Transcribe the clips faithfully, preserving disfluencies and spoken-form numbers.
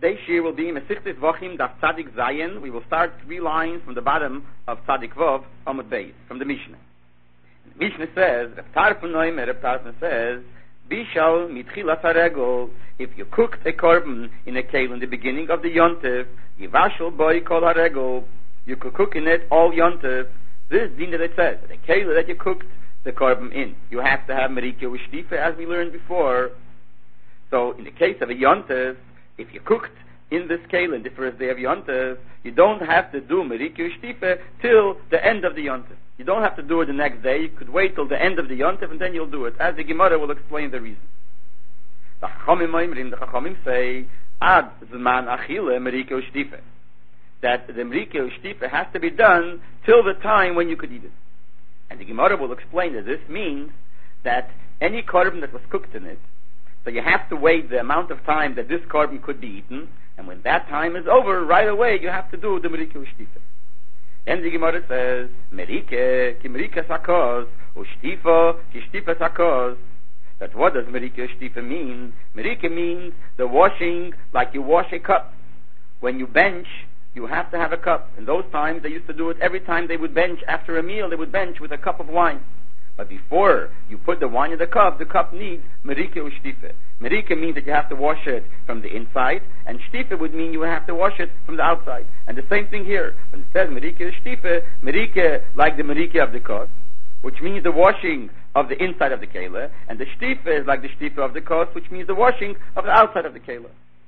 Today's shir will be Mesichtes Vochim Daf Tzadik Zayin. We will start three lines from the bottom of Tzadik Vov Amud Beis, from the Mishnah. The Mishnah says, Reb Tarfon Noimer, Reb Tarfon says, Bishal mitchilas haregel, if you cooked a korban in a kale in the beginning of the yontif, yivashal boy kol haregel, you could cook in it all yontif. This din that it says, the kale that you cooked the korban in, you have to have merikah u'shtifa, as we learned before. So in the case of a yontif, if you cooked in this kale in the first day of yontif, you don't have to do merikah u'shtifa till the end of the yontif. You don't have to do it the next day. You could wait till the end of the yontif and then you'll do it, as the Gemara will explain the reason. The Chachamim the Chachamim say, Ad zman achile merikah u'shtifa, that the merikah u'shtifa has to be done till the time when you could eat it. And the Gemara will explain that this means that any korban that was cooked in it, so you have to wait the amount of time that this korban could be eaten, and when that time is over, right away you have to do the merikah u'shtifa. And the Gemara says, merikah ki merikah sakos, u'shtifa ki shtifa sakos. That what does merikah u'shtifa mean? Merikah means the washing like you wash a cup. When you bench, you have to have a cup. In those times, they used to do it every time they would bench. After a meal, they would bench with a cup of wine. But before you put the wine in the cup, the cup needs merikah u'shtifa. Merikah means that you have to wash it from the inside, and shtifa would mean you have to wash it from the outside. And the same thing here. When it says merikah u'shtifa, merikah like the merikah of the kos, which means the washing of the inside of the kela, and the shtifa is like the shtifa of the kos, which means the washing of the outside of the kela.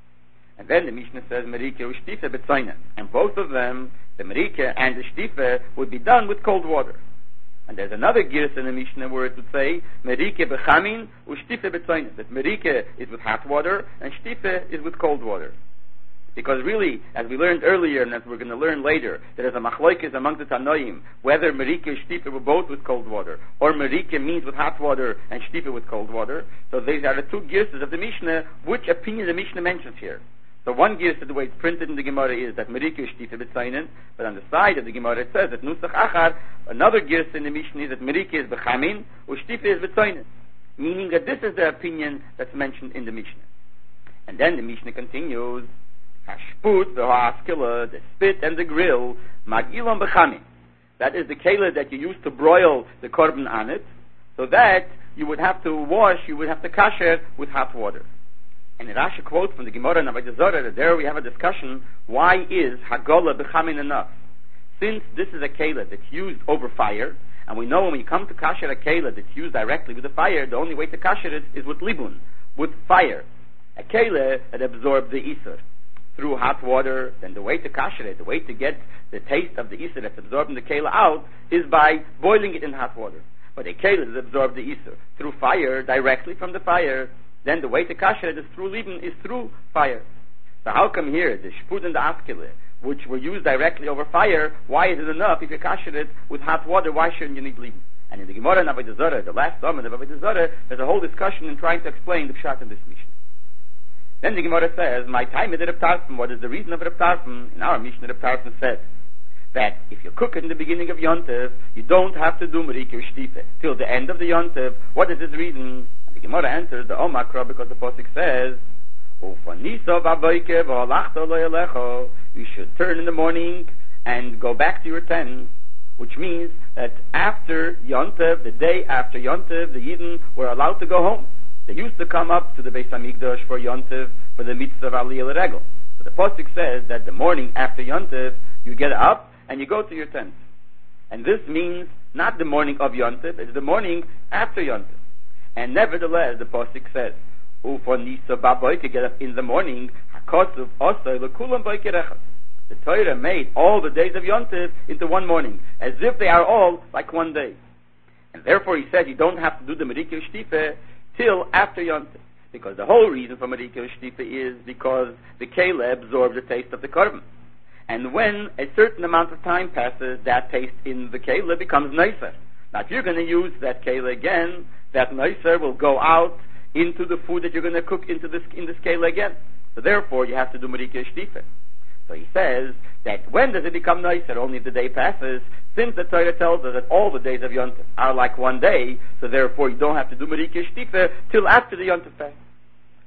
And then the Mishnah says merikah u'shtifa b'tzoyna, and both of them, the merikah and the shtifa, would be done with cold water. And there's another girs in the Mishnah where it would say merikah b'chamin u'shtifa b'tzoyna, that merikah is with hot water and shtifa is with cold water. Because really, as we learned earlier and as we're going to learn later, there is a machlokes among the Tanoim whether merikah and shtifa were both with cold water, or merikah means with hot water and shtifa with cold water. So these are the two girses of the Mishnah, which opinion the Mishnah mentions here. So one gives the way it's printed in the Gemara is that merikah shtifa b'tzoynen, but on the side of the Gemara it says that nusach achar, another gives in the Mishnah is that merikah is b'chamin, u'shtifa is b'tzoynen, meaning that this is the opinion that's mentioned in the Mishnah. And then the Mishnah continues, hashput v'ha'askila, the spit and the grill, mag'ilam b'chamin. That is the kela that you use to broil the korban on it, so that you would have to wash, you would have to kasher with hot water. And the Rashi quotes from the Gemara and Avodah Zarah, that there we have a discussion, why is Hagolah b'chamin enough? Since this is a kela that's used over fire, and we know when you come to kasher a kela that's used directly with the fire, the only way to kasher it is with libun, with fire. A kela that absorbs the isur through hot water, then the way to kasher it, the way to get the taste of the isur that's absorbed in the kela out, is by boiling it in hot water. But a kela that absorbs the isur through fire, directly from the fire, then the way to kasher it is through libun, is through fire. So how come here the shput and the askele, which were used directly over fire, why is it enough if you kasher it with hot water? Why shouldn't you need libun? And in the Gemara and Avodah Zarah, the last summon of Avodah Zarah, there's a whole discussion in trying to explain the pshat in this Mishnah. Then the Gemara says, my time is Reb Tarfon. What is the reason of Reb Tarfon? In our Mishnah, Reb Tarfon said that if you cook it in the beginning of Yontev, you don't have to do merikah u'shtifa till the end of the Yontev. What is his reason? The Gemara answers the Omakra, because the Pasuk says, you should turn in the morning and go back to your tent, which means that after Yontev, the day after Yontev, the Yidden were allowed to go home. They used to come up to the Beis Hamikdash for Yontev, for the mitzvah of Aliyah L'Regel. So the Pasuk says that the morning after Yontev, you get up and you go to your tent. And this means not the morning of Yontev, it's the morning after Yontev. And nevertheless, the Pasuk says, Ufon nisa ba'boike, get up in the morning, hakosuv osay l'kulam boike rechas. The Torah made all the days of Yontev into one morning, as if they are all like one day. And therefore he said you don't have to do the merikah u'shtifa till after Yontev. Because the whole reason for merikah u'shtifa is because the kela absorbs the taste of the korban. And when a certain amount of time passes, that taste in the kela becomes nicer. Now if you're going to use that kela again, that nicer will go out into the food that you're going to cook into this in this kela again. So therefore you have to do merikah u'shtifa. So he says that when does it become nicer? Only if the day passes. Since the Torah tells us that all the days of Yontif are like one day, so therefore you don't have to do merikah u'shtifa till after the Yontif passes.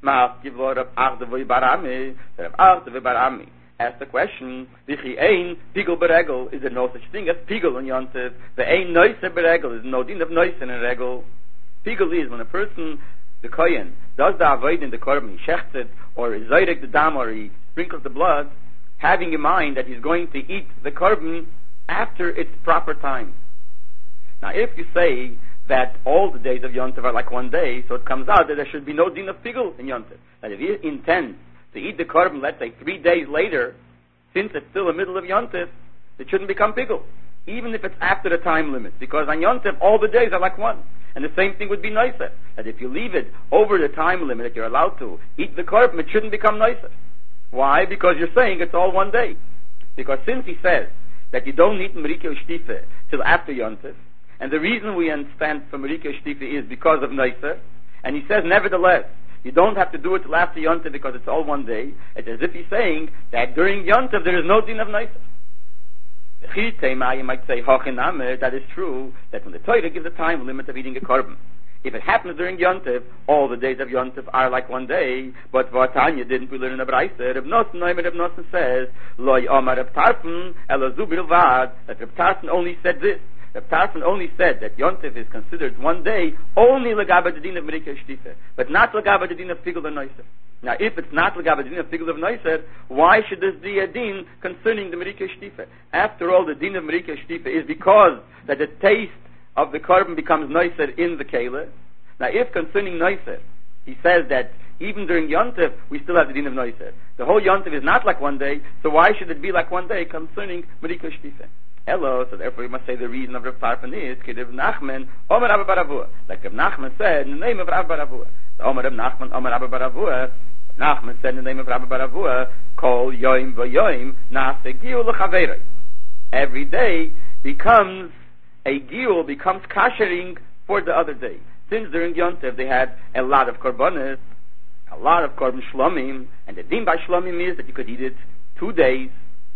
Maas Givlo Rav Achdavoi Barami, Rav Achdavoi Barami asked the question, Vichi Ein Pigel Beregel, is there no such thing as Pigel in Yontif? The Ein Noise Beregel, is no din of Noise in a Regel. Pigel is when a person, the Kohen, does the avoid in the korban, he shechts it, or is zoyrek the dam, or he sprinkles the blood, having in mind that he's going to eat the korban after its proper time. Now, if you say that all the days of Yontif are like one day, so it comes out that there should be no din of pigul in Yontif. That if he intends to eat the korban, let's say three days later, since it's still the middle of Yontif, it shouldn't become pigul, even if it's after the time limit, because on Yontif all the days are like one. And the same thing would be nicer, that if you leave it over the time limit that you're allowed to eat the korban, it shouldn't become nicer. Why? Because you're saying it's all one day. Because since he says that you don't eat Merike Ushtife till after Yontif, and the reason we understand from Merike Ushtife is because of nicer, and he says nevertheless, you don't have to do it till after Yontif because it's all one day, it's as if he's saying that during Yontif there is no din of nicer. You might say, that is true, that when the Torah gives a time limit of eating a korban, if it happens during Yontif, all the days of Yontif are like one day, but Vatanya didn't we learn in the Braise, Reb Nosson, Reb Nosson says, Loi Omar Reb Tarfon, Elo Zubir Vad, that Reb Tarfon only said this, Reb Tarfon only said that Yontif is considered one day only Lagaba the din of Merike Shtife, but not Lagaba the din of Pigul and Noiser. Now, if it's not Lagaba the din of Pigul of Noiser, why should this be a din concerning the Merike Shtife? After all, the din of Merike Shtife is because that the taste of the korban becomes Noiser in the Keilah. Now, if concerning Noiser, he says that even during Yontif, we still have the din of Noiser. The whole Yontif is not like one day, so why should it be like one day concerning Merike Shtife? Hello, so therefore we must say the reason of Rav Tarfon is Ki Rav Nachman Omer Abba Baravua. Like Rav Nachman said in the name of Rav Baravua. So Omer Rav Nachman Omer Abba Baravua. Nachman said in the name of Rav Baravua, Kol Yoim V'Yoim Nase Giul L'Chaverei. Every day becomes a giul, becomes kashering for the other day. Since during Yontif they had a lot of korbanos, a lot of korban shlomim, and the din by shlomim is that you could eat it two days.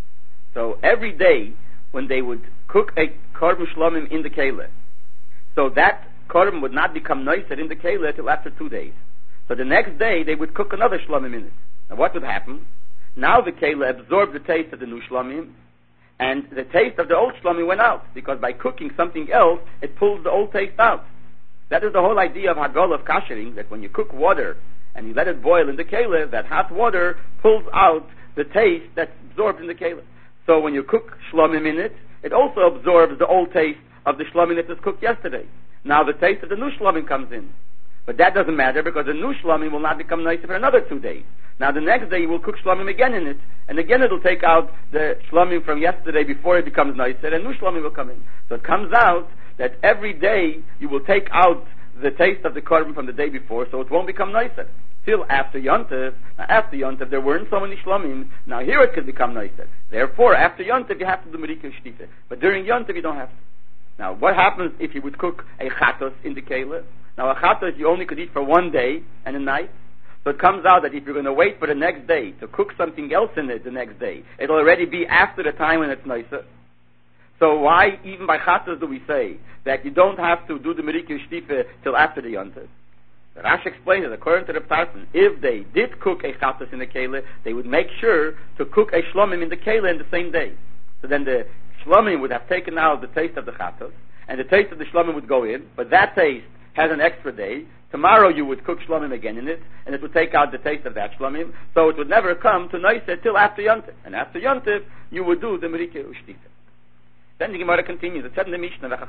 So every day when they would cook a korban shlomim in the keilah, so that korban would not become noiser in the keilah till after two days. So the next day they would cook another shlomim in it. Now what would happen? Now the keilah absorbed the taste of the new shlomim, and the taste of the old shlomim went out, because by cooking something else, it pulls the old taste out. That is the whole idea of hagol of kashering, that when you cook water and you let it boil in the keilah, that hot water pulls out the taste that's absorbed in the keilah. So when you cook shlomim in it, it also absorbs the old taste of the shlomim that was cooked yesterday. Now the taste of the new shlomim comes in. But that doesn't matter, because the new shlomim will not become nicer for another two days. Now the next day you will cook shlomim again in it, and again it will take out the shlomim from yesterday before it becomes nicer, and new shlomim will come in. So it comes out that every day you will take out the taste of the korban from the day before, so it won't become nicer. Till after Yontif, now after Yontif there weren't so many shlomim, now here it could become nicer. Therefore, after Yontif you have to do Merike Shtife. But during Yontif you don't have to. Now, what happens if you would cook a chatos in the keilah? Now, a chatos you only could eat for one day and a night. So it comes out that if you're going to wait for the next day to cook something else in it the next day, it'll already be after the time when it's nicer. So why, even by chatos, do we say that you don't have to do the Merike Shtife till after the Yontif? Rashi explains that according to the Tarfon, if they did cook a chatos in the keilah, they would make sure to cook a shlomim in the keilah in the same day. So then the shlomim would have taken out the taste of the chatos, and the taste of the shlomim would go in, but that taste has an extra day. Tomorrow you would cook shlomim again in it, and it would take out the taste of that shlomim, so it would never come to noiser till after Yontif. And after Yontif, you would do the Merike Ushtife. Then the Gemara continues. It said in the Mishnah, the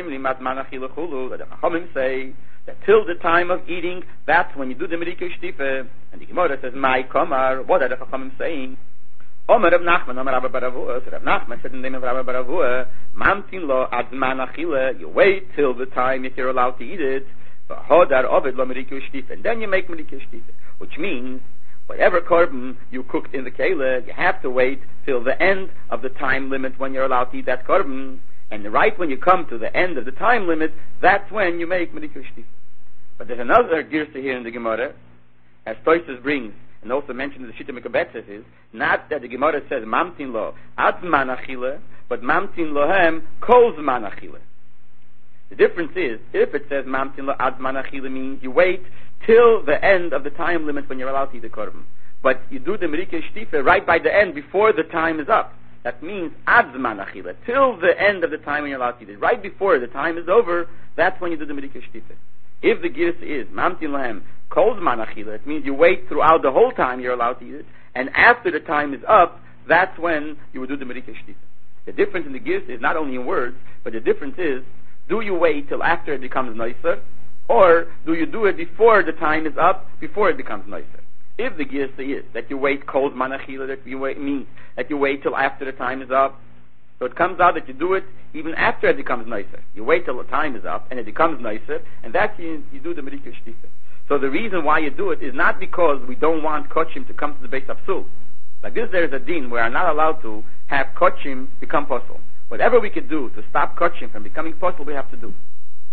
Chachamim say that till the time of eating, that's when you do the Merike Ushtife. And the Gemara says, "My Komar." What are the Chachamim saying? Omer Rav Nachman, Omer Rabba Baravua. So Rav Nachman said in the name of Rabba Baravua, "Mamtin lo ad zman achila." You wait till the time if you're allowed to eat it. V'hodar oved lo Merike Ushtife, and then you make Merike Ushtife, which means whatever korban you cooked in the keilah, you have to wait till the end of the time limit when you're allowed to eat that korban. And right when you come to the end of the time limit, that's when you make Merike Ushtife. But there's another girsa here in the Gemara, as Tosfos brings, and also mentioned in the Shita Mekabetzes, is not that the Gemara says mamtin lo ad zman achila, but mamtin lohem kol zman achila. The difference is, if it says mamtin lo ad zman achila, means you wait till the end of the time limit when you're allowed to eat the korban. But you do the Merike Shtife right by the end, before the time is up. That means ad zman achila, till the end of the time when you're allowed to eat it. Right before the time is over, that's when you do the Merike Shtife. If the girs is mamtin lahem kol zman achila, it means you wait throughout the whole time you're allowed to eat it, and after the time is up, that's when you would do the Merike Shtife. The difference in the girs is not only in words, but the difference is, do you wait till after it becomes nicer, or do you do it before the time is up, before it becomes nicer? If the girsa is that you wait kol zman achila, that you wait means that you wait till after the time is up, so it comes out that you do it even after it becomes nicer. You wait till the time is up and it becomes nicer, and that's you, you do the Merike Shtife. So the reason why you do it is not because we don't want kochim to come to the base of sul. Like this, there is a din we are not allowed to have kochim become posel. Whatever we could do to stop kochim from becoming posel, we have to do.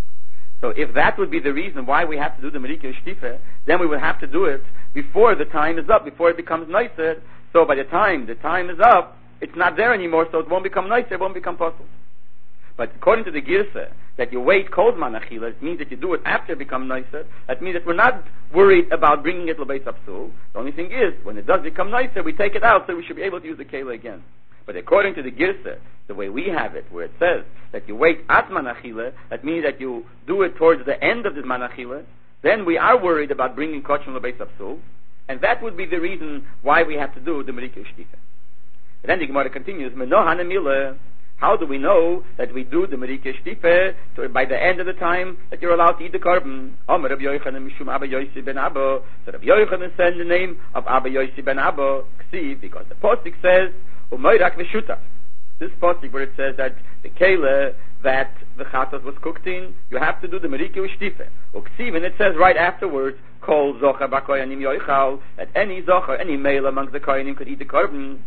So if that would be the reason why we have to do the Merike Shtife, then we would have to do it before the time is up, before it becomes nicer. So by the time the time is up, it's not there anymore, so it won't become nicer, it won't become possible. But according to the Girsa, that you wait kol zman achila, it means that you do it after it becomes nicer. That means that we're not worried about bringing it l'beis absul. The only thing is, when it does become nicer, we take it out, so we should be able to use the kela again. But according to the Girsa, the way we have it, where it says that you wait at man achila, that means that you do it towards the end of the man achila, then we are worried about bringing kochim l'beis absul, and that would be the reason why we have to do the Merike Shtife. And then the Gemara continues, Menohan Emile, how do we know that we do the Merike Shtife by the end of the time that you're allowed to eat the korban? Omer Rabbi Yochanan Mishum Abba Yosi ben Abba. So Rabbi Yochanan said the name of Abba Yosi ben Abba, Ksiv, because the postik says, Umoirak v'shuta. This postik where it says that the kele that the chatas was cooked in, you have to do the Merike Shtife. Uksiv, and it says right afterwards, Kol zocher b'koyanim yoichal, that any zocher, any male amongst the koyanim could eat the korban.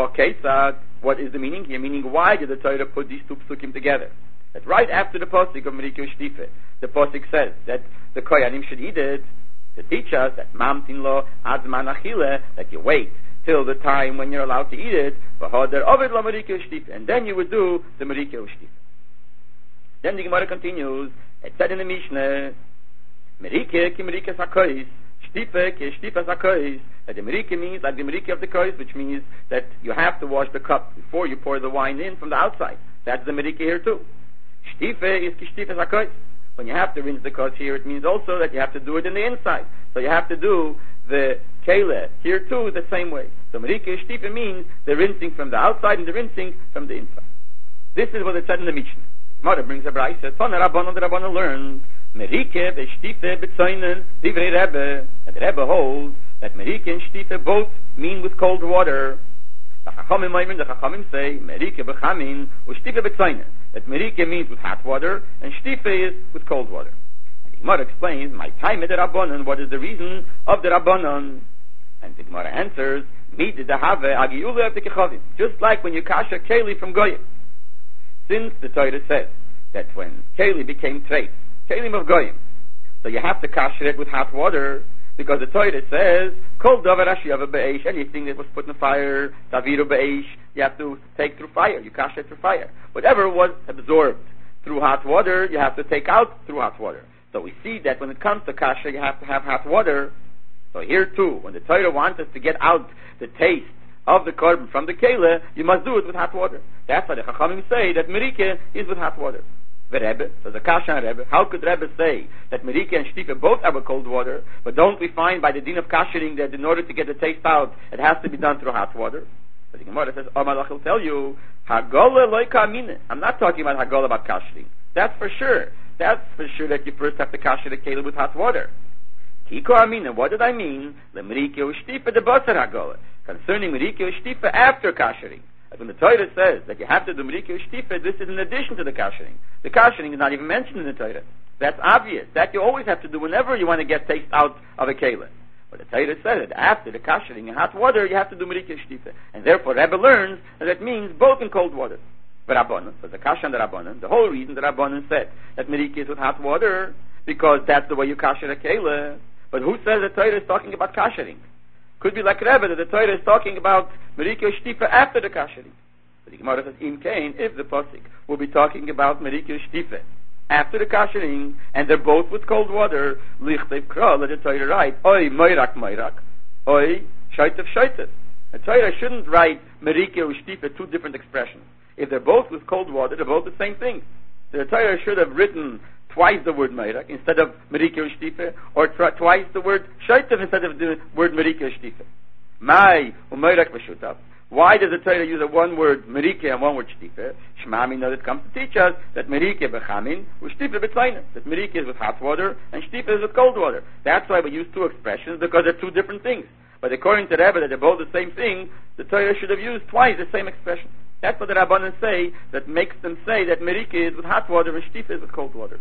What is the meaning here? Meaning, why did the Torah put these two psukim together? That right after the posuk of Merike Shtife, the posuk says that the koyanim should eat it to teach us that mamtin lo azman achile, that you wait till the time when you're allowed to eat it, and then you would do the Merike Shtife. Then the Gemara continues. It said in the Mishnah, Merike ki Merike sakois. Shtife ke shtife sakois. That the Merike means like the Merike of the kois, which means that you have to wash the cup before you pour the wine in from the outside. That's the Merike here too. Shtife is ki shtife sakois. When you have to rinse the kois here, it means also that you have to do it in the inside. So you have to do the kele here too the same way. So Merike Shtife means the rinsing from the outside and the rinsing from the inside. This is what it said in the Mishnah. Mother brings a brayse. Tana Rabbanon, the Rabbanon learned Merike v'Shtife b'tzoinen divrei Rebbe. And the Rebbe holds that Merike and Shtife both mean with cold water. The Chachamim the Chachamim say Merike b'chamin u'Shtife b'tzoinen. That Merike means with hot water and Shtife is with cold water. And the Gemara explains my time at the Rabbanon. What is the reason of the Rabbanon? And the Gemara answers Mid dehave agiyule of the kechavim. Just like when you kasha keli from goyim. Since the Torah says that when keli became treif, kelim of goyim, so you have to kasher it with hot water, because the Torah says kol davar ashiyava be'esh, anything that was put in fire, taviru be'esh, you have to take through fire. You kasher it through fire. Whatever was absorbed through hot water, you have to take out through hot water. So we see that when it comes to kasher, you have to have hot water. So here too, when the Torah wants us to get out the taste of the korban from the kele, you must do it with hot water. That's why the Chachamim say that Merike is with hot water. The Rebbe, so the Kasha and Rebbe, how could Rebbe say that Merike and Shtife both have a cold water, but don't we find by the din of kashering that in order to get the taste out, it has to be done through hot water? But the Gemara says, oh, Malach will tell you, Hagola loika amine. I'm not talking about Hagola about kashering. That's for sure. That's for sure that you first have to kasher the kele with hot water. Kiko amine, what did I mean? Le Merike u'Shtife de basar Hagola. Concerning Merike Shtife after kashering. Like when the Torah says that you have to do Merike Shtife, this is in addition to the kashering. The kashering is not even mentioned in the Torah. That's obvious. That you always have to do whenever you want to get taste out of a kele. But the Torah says that after the kashering in hot water, you have to do Merike Shtife. And therefore Rebbe learns that that means both in cold water. But Rabbanon, so the kasha and the Rabbanon, the whole reason the Rabbanon said that Merike is with hot water, because that's the way you kasher a kele. But who says the Torah is talking about kashering? Could be like Rebbe, that the Torah is talking about Merike Shtife after the kashering. But the Gemara says, Im Kain, if the Pasuk will be talking about Merike Shtife after the kashering, and they're both with cold water, lichtev kra, let the Torah write, oi moirak moirak, oi shaitev shaitev. The Torah shouldn't write merike ushtife, two different expressions. If they're both with cold water, they're both the same thing. So the Torah should have written twice the word moirak instead of merike ushtife, or tr- twice the word shaitev instead of the word merike ushtife. Mai umoirak v'shutav. Why does the Torah use a one word merike and one word shtife? Shmami knows it comes to teach us that merike bechamin, ushtife b'tzayna. That merike is with hot water and shtife is with cold water. That's why we use two expressions, because they're two different things. But according to the Rebbe, that they're both the same thing, the Torah should have used twice the same expression. That's what the Rabbanan say, that makes them say that merike is with hot water and shtife is with cold water.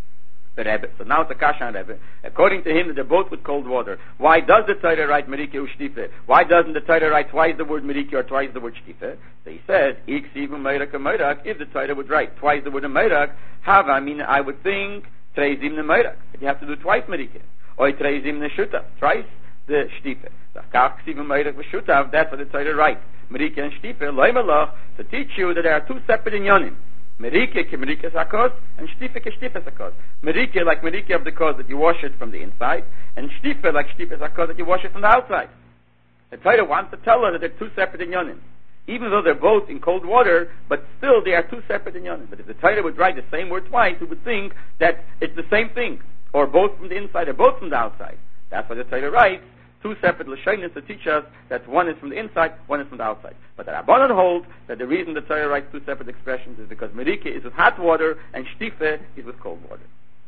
The Rebbe. So now it's a kasha on Rebbe. According to him, that they're both with cold water. Why does the Torah write merike ushtife? Why doesn't the Torah write twice the word merike or twice the word shtife? So he says, iksiv meirak meirak. If the Torah would write twice the word meirak, have I mean I would think treizim ne meirak. You have to do twice merike, or treizim ne shutav, twice the shtife. So iksiv meirak v'shutav. That's what the Torah writes. Merike and shtife loimalach, to teach you that there are two separate inyonim. Merike ke merike sakos, and shtife ke shtife sakos. Merike like merike of the kos, that you wash it from the inside, and shtife like shtife sakos, that you wash it from the outside. The Torah wants to tell us that they're two separate inyonim. Even though they're both in cold water, but still they are two separate inyonim. But if the Torah would write the same word twice, we would think that it's the same thing, or both from the inside or both from the outside. That's why the Torah writes two separate lashonos to teach us that one is from the inside, one is from the outside. But the Rabbanan hold that the reason the Torah writes two separate expressions is because merike is with hot water and shtife is with cold water.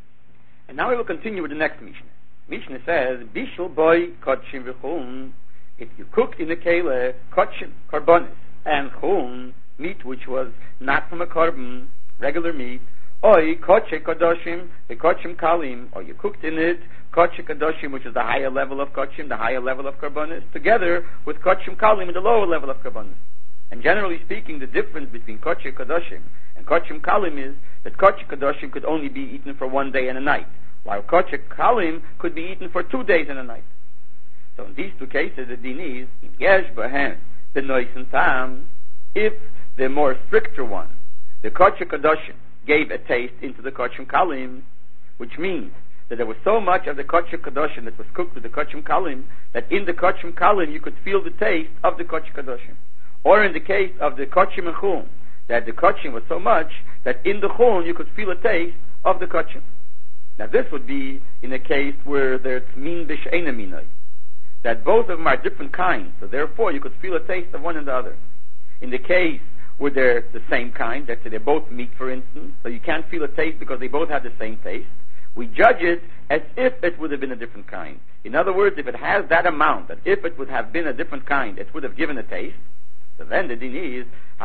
And now we will continue with the next Mishnah. Mishnah says, Bishul boy kotchim v'chuln. If you cook in the kele kotchim, karbonis, and chuln, meat which was not from a carbon, regular meat, Oi, koche kadoshim, the kochim kalim, or you cooked in it, koche kadoshim, which is the higher level of kochim, the higher level of karbonis, together with kochim kalim, the lower level of karbonis. And generally speaking, the difference between koche kadoshim and kochim kalim is that koche kadoshim could only be eaten for one day and a night, while koche kalim could be eaten for two days and a night. So in these two cases, the din is, in yesh bahen, the noisen tam, if the more stricter one, the koche kadoshim, gave a taste into the kochim kalim, which means that there was so much of the kochim kadoshim that was cooked with the kochim kalim that in the kochim kalim you could feel the taste of the kochim kadoshim. Or in the case of the kochim and chuln, that the kochim was so much that in the chuln you could feel a taste of the kochim. Now this would be in a case where there's min b'she'ena minay, that both of them are different kinds, so therefore you could feel a taste of one and the other. In the case where they're the same kind, let's say they're both meat, for instance, so you can't feel a taste because they both have the same taste, we judge it as if it would have been a different kind. In other words, if it has that amount, that if it would have been a different kind, it would have given a taste, so then the din is,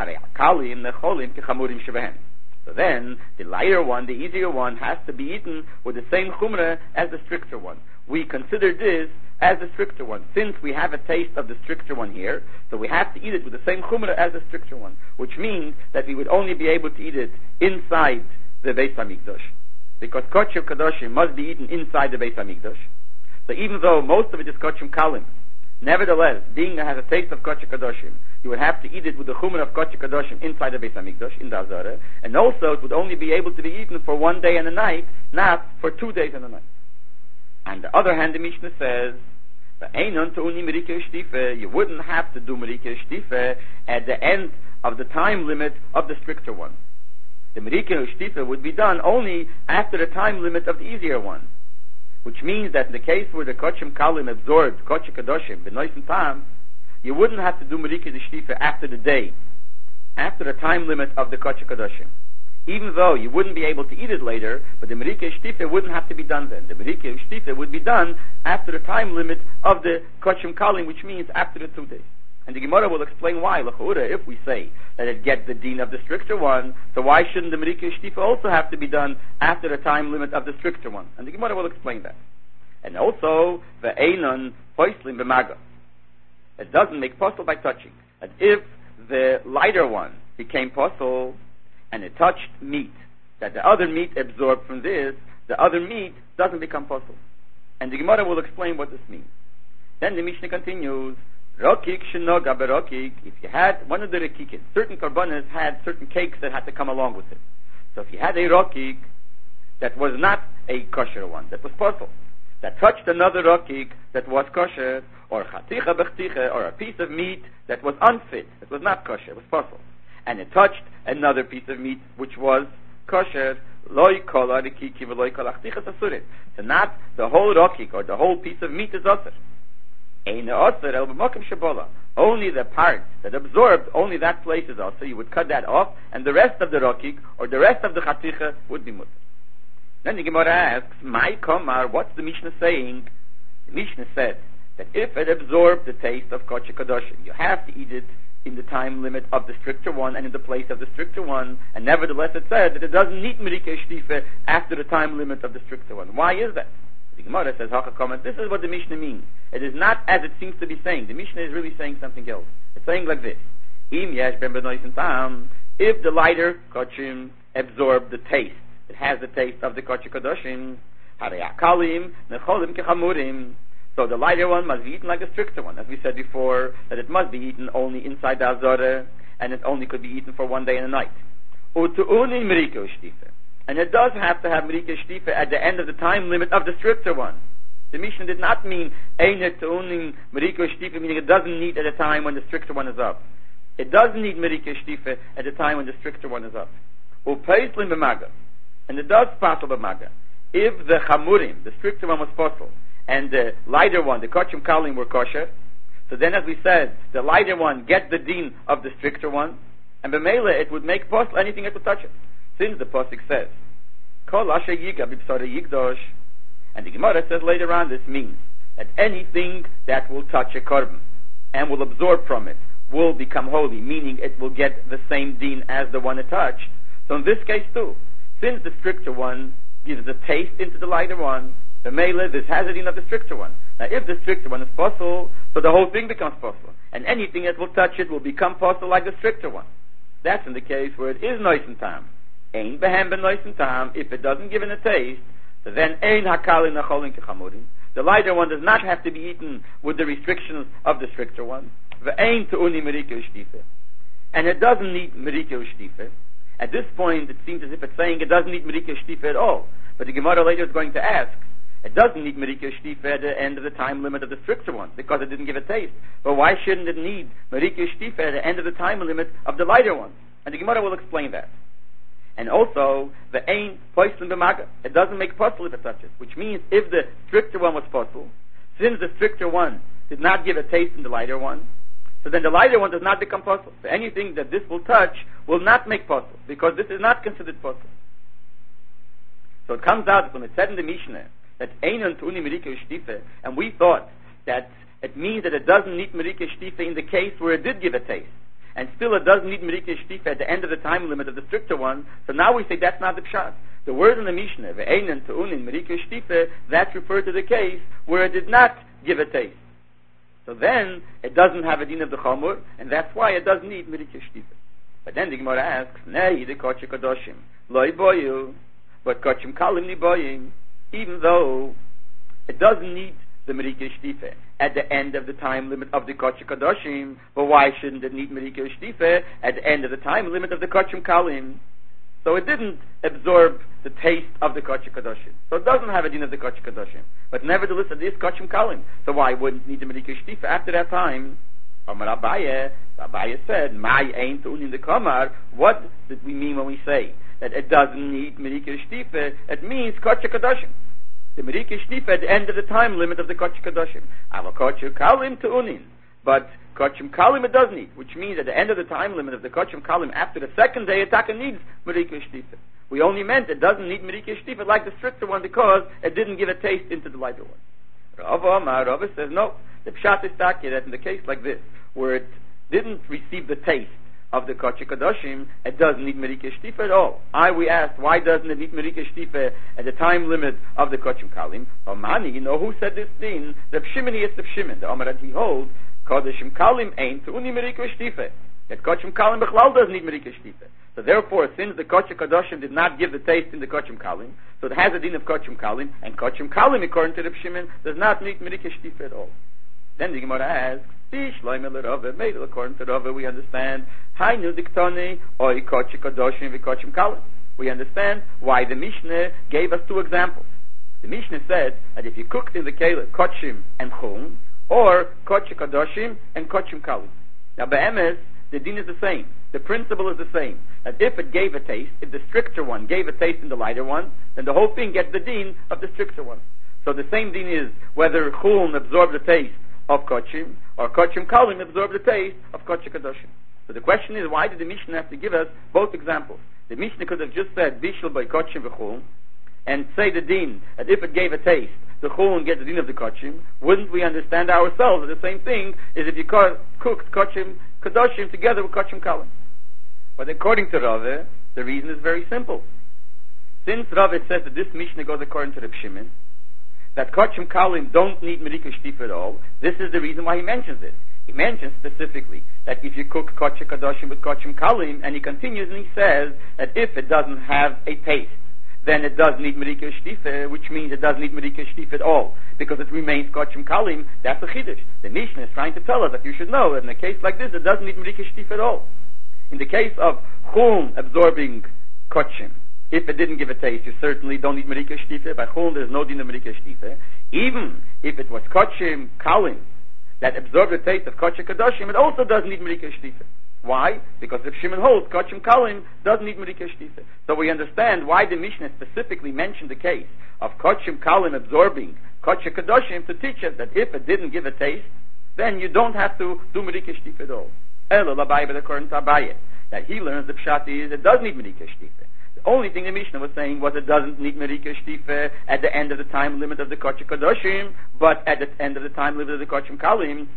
so then, the lighter one, the easier one, has to be eaten with the same chumrah as the stricter one. We consider this as the stricter one. Since we have a taste of the stricter one here, so we have to eat it with the same chumrah as the stricter one, which means that we would only be able to eat it inside the Beis HaMikdash, because kochim kadoshim must be eaten inside the Beis HaMikdash. So even though most of it is kochim kalim, nevertheless, being that it has a taste of kochim kadoshim, you would have to eat it with the chumrah of kochim kadoshim inside the Beis HaMikdash, in the Azara, and also it would only be able to be eaten for one day and a night, not for two days and a night. On the other hand, the Mishnah says, you wouldn't have to do merike shtife at the end of the time limit of the stricter one. The merike shtife would be done only after the time limit of the easier one, which means that in the case where the kochim kalim absorbed kochim kadoshim b'noisen tam, you wouldn't have to do merike shtife after the day, after the time limit of the kochim kadoshim. Even though you wouldn't be able to eat it later, but the merike shtife wouldn't have to be done then. The merike shtife would be done after the time limit of the kochim kalim, which means after the two days. And the Gemara will explain why. L'chura, if we say that it gets the din of the stricter one, so why shouldn't the merike shtife also have to be done after the time limit of the stricter one? And the Gemara will explain that. And also, the einon poislim b'maga. It doesn't make possible by touching. And if the lighter one became possible, and it touched meat, that the other meat absorbed from this, the other meat doesn't become possible. And the Gemara will explain what this means. Then the Mishnah continues, Rokik shenoga berokik, if you had one of the rekikim, certain karbanas had certain cakes that had to come along with it. So if you had a rokik, that was not a kosher one, that was possible, that touched another rokik that was kosher, or chaticha bechticha, or a piece of meat that was unfit, that was not kosher, it was possible, and it touched another piece of meat which was kosher, loy kol arikiki v'loy kol achticha asurin. So not the whole rokik or the whole piece of meat is asur. Ein asur el b'mokim shabola. Only the part that absorbed, only that place is asur. You would cut that off, and the rest of the rokik or the rest of the chaticha would be mutter. Then the Gemara asks, "My komar, what's the Mishnah saying?" The Mishnah said that if it absorbed the taste of kodesh kadoshim, you have to eat it in the time limit of the stricter one and in the place of the stricter one, and nevertheless it said that it doesn't need merike shtife after the time limit of the stricter one. Why is that? The Gemara says, Hacha comment, this is what the Mishnah means. It is not as it seems to be saying. The Mishnah is really saying something else. It's saying like this: Im yesh ben benoisen tam, if the lighter kochim absorbed the taste, it has the taste of the kodesh kadoshim, harei akalim necholim kechamurim. So the lighter one must be eaten like the stricter one, as we said before, that it must be eaten only inside the azorah, and it only could be eaten for one day and a night. Utu'unin merike shtife, and it does have to have merike shtife at the end of the time limit of the stricter one. The Mishnah did not mean einet tu'unin merike shtife, meaning it doesn't need at a time when the stricter one is up. It does need merike shtife at the time when the stricter one is up. Upeislin b'maga, and it does passel b'maga. If the chamurim, the stricter one, was possible, and the lighter one, the kochim kalim, were kosher, so then, as we said, the lighter one gets the deen of the stricter one, and b'meila it would make possible anything that would touch it. Since the pasuk says, Kol asher yiga b'bsara yigdosh, and the Gemara says later on, this means that anything that will touch a korban and will absorb from it will become holy, meaning it will get the same deen as the one it touched. So in this case too, since the stricter one gives a taste into the lighter one, the mele, this has a deen of the stricter one. Now if the stricter one is possible, so the whole thing becomes possible, and anything that will touch it will become possible like the stricter one. That's in the case where it is noisen tam. Ein behem ben noisen tam, if it doesn't give it a taste, so then ein hakalin nacholin kechamurim. The lighter one does not have to be eaten with the restrictions of the stricter one. Ve'ein tu'uni merike ushtife, and it doesn't need merike ushtife. At this point, it seems as if it's saying it doesn't need merike ushtife at all. But the Gemara later is going to ask, it doesn't need merike shtife at the end of the time limit of the stricter one, because it didn't give a taste. But why shouldn't it need merike shtife at the end of the time limit of the lighter one? And the Gemara will explain that. And also, the ein poislim b'maga, it doesn't make possible if it touches, which means if the stricter one was possible, since the stricter one did not give a taste in the lighter one, so then the lighter one does not become possible. So anything that this will touch will not make possible, because this is not considered possible. So it comes out when it said in the Mishnah that einon tu'uni merike shtife, and we thought that it means that it doesn't need merike shtife in the case where it did give a taste, and still it doesn't need merike shtife at the end of the time limit of the stricter one. So now we say that's not the pshat. The word in the Mishnah, ve'einon tu'uni merike shtife, that's referred to the case where it did not give a taste. So then it doesn't have a din of the chamur, and that's why it doesn't need merike shtife. But then the Gemara asks, nei the kodesh kadoshim loy boyu, but kochim kalim ni boyim. Even though it doesn't need the merike shtife at the end of the time limit of the kodesh kadoshim, but why shouldn't it need merike shtife at the end of the time limit of the kochim kalim? So it didn't absorb the taste of the kodesh kadoshim, so it doesn't have a din of the kodesh kadoshim. But nevertheless, it is kochim kalim. So why wouldn't it need the merike shtife after that time? Amar Abaye, Abaye said, "My ain tu'unin the kamar." What did we mean when we say that it doesn't need merike shtife? It means kodesh kadoshim. The merike shtife at the end of the time limit of the kodesh kadoshim. Ava kodesh kalim tu'unin, but kodesh kalim it does need, which means at the end of the time limit of the kodesh kalim, after the second day, it needs merike shtife. We only meant it doesn't need merike shtife like the stricter one because it didn't give a taste into the lighter one. Rava Amar, Rava says no. The pshat is taki that in the case like this, where it didn't receive the taste of the kodesh kadoshim, it doesn't need merike shtife at all. I we asked, why doesn't it need merike shtife at the time limit of the kodesh kalim? Omani, you know who said this thing? Reb Shimon is Reb Shimon. The Omer he holds kodeshim kalim ain't tu'uni merike shtife. That kodesh kalim bechlal doesn't need merike shtife. So therefore, since the kodesh kadoshim did not give the taste in the kodesh kalim, so it has a din of kodesh kalim, and kodesh kalim, according to Reb Shimon, does not need merike shtife at all. Then the Gemara asks, maybe according to Rava we understand, Hainu diktoni oi kodesh kadoshim v'kodesh kalim. we understand why the Mishnah gave us two examples. The Mishnah said that if you cooked in the keilah kochim and chum, or kochim kadoshim and kochim kalim. Now, be'emes, the din is the same. The principle is the same. That if it gave a taste, if the stricter one gave a taste in the lighter one, then the whole thing gets the din of the stricter one. So the same din is whether chum absorbed the taste of kochim, or kochim kalim absorbed the taste of kochim kadoshim. So the question is, why did the Mishnah have to give us both examples? The Mishnah could have just said bishul by kochim v'chum, and say the din that if it gave a taste, the chulun gets the din of the kochim. Wouldn't we understand ourselves that the same thing is if you co- cooked kochim kadoshim together with kochim kalim? But according to Rava, the reason is very simple. Since Rava says that this Mishnah goes according to Reb Shimon, that kochim kalim don't need merika shtif at all, this is the reason why he mentions it. He mentions specifically that if you cook kochim kadoshim with kochim kalim, and he continues and he says that if it doesn't have a taste, then it does need merika shtife, which means it doesn't need merika shtife at all, because it remains kochim kalim. That's a chiddush. The Mishnah is trying to tell us that you should know that in a case like this, it doesn't need merika shtife at all. In the case of chum absorbing kochim, if it didn't give a taste, you certainly don't need merika shtife. By chum, there's no din of merika shtife. Even if it was kochim kalim that absorbed the taste of kochim kadoshim, it also doesn't need merika shtife. Why? Because if Shimon holds kochim kalim doesn't need merika shtife. So we understand why the Mishnah specifically mentioned the case of kochim kalim absorbing kochim kadoshim to teach us that if it didn't give a taste, then you don't have to do merika shtife at all. Elo l'Abaye, but according to Abaye, that he learns the pshat is it does need merika shtife. The only thing the Mishnah was saying was it doesn't need merika shtife at the end of the time limit of the kochim kadoshim, but at the end of the time limit of the kochim kalim.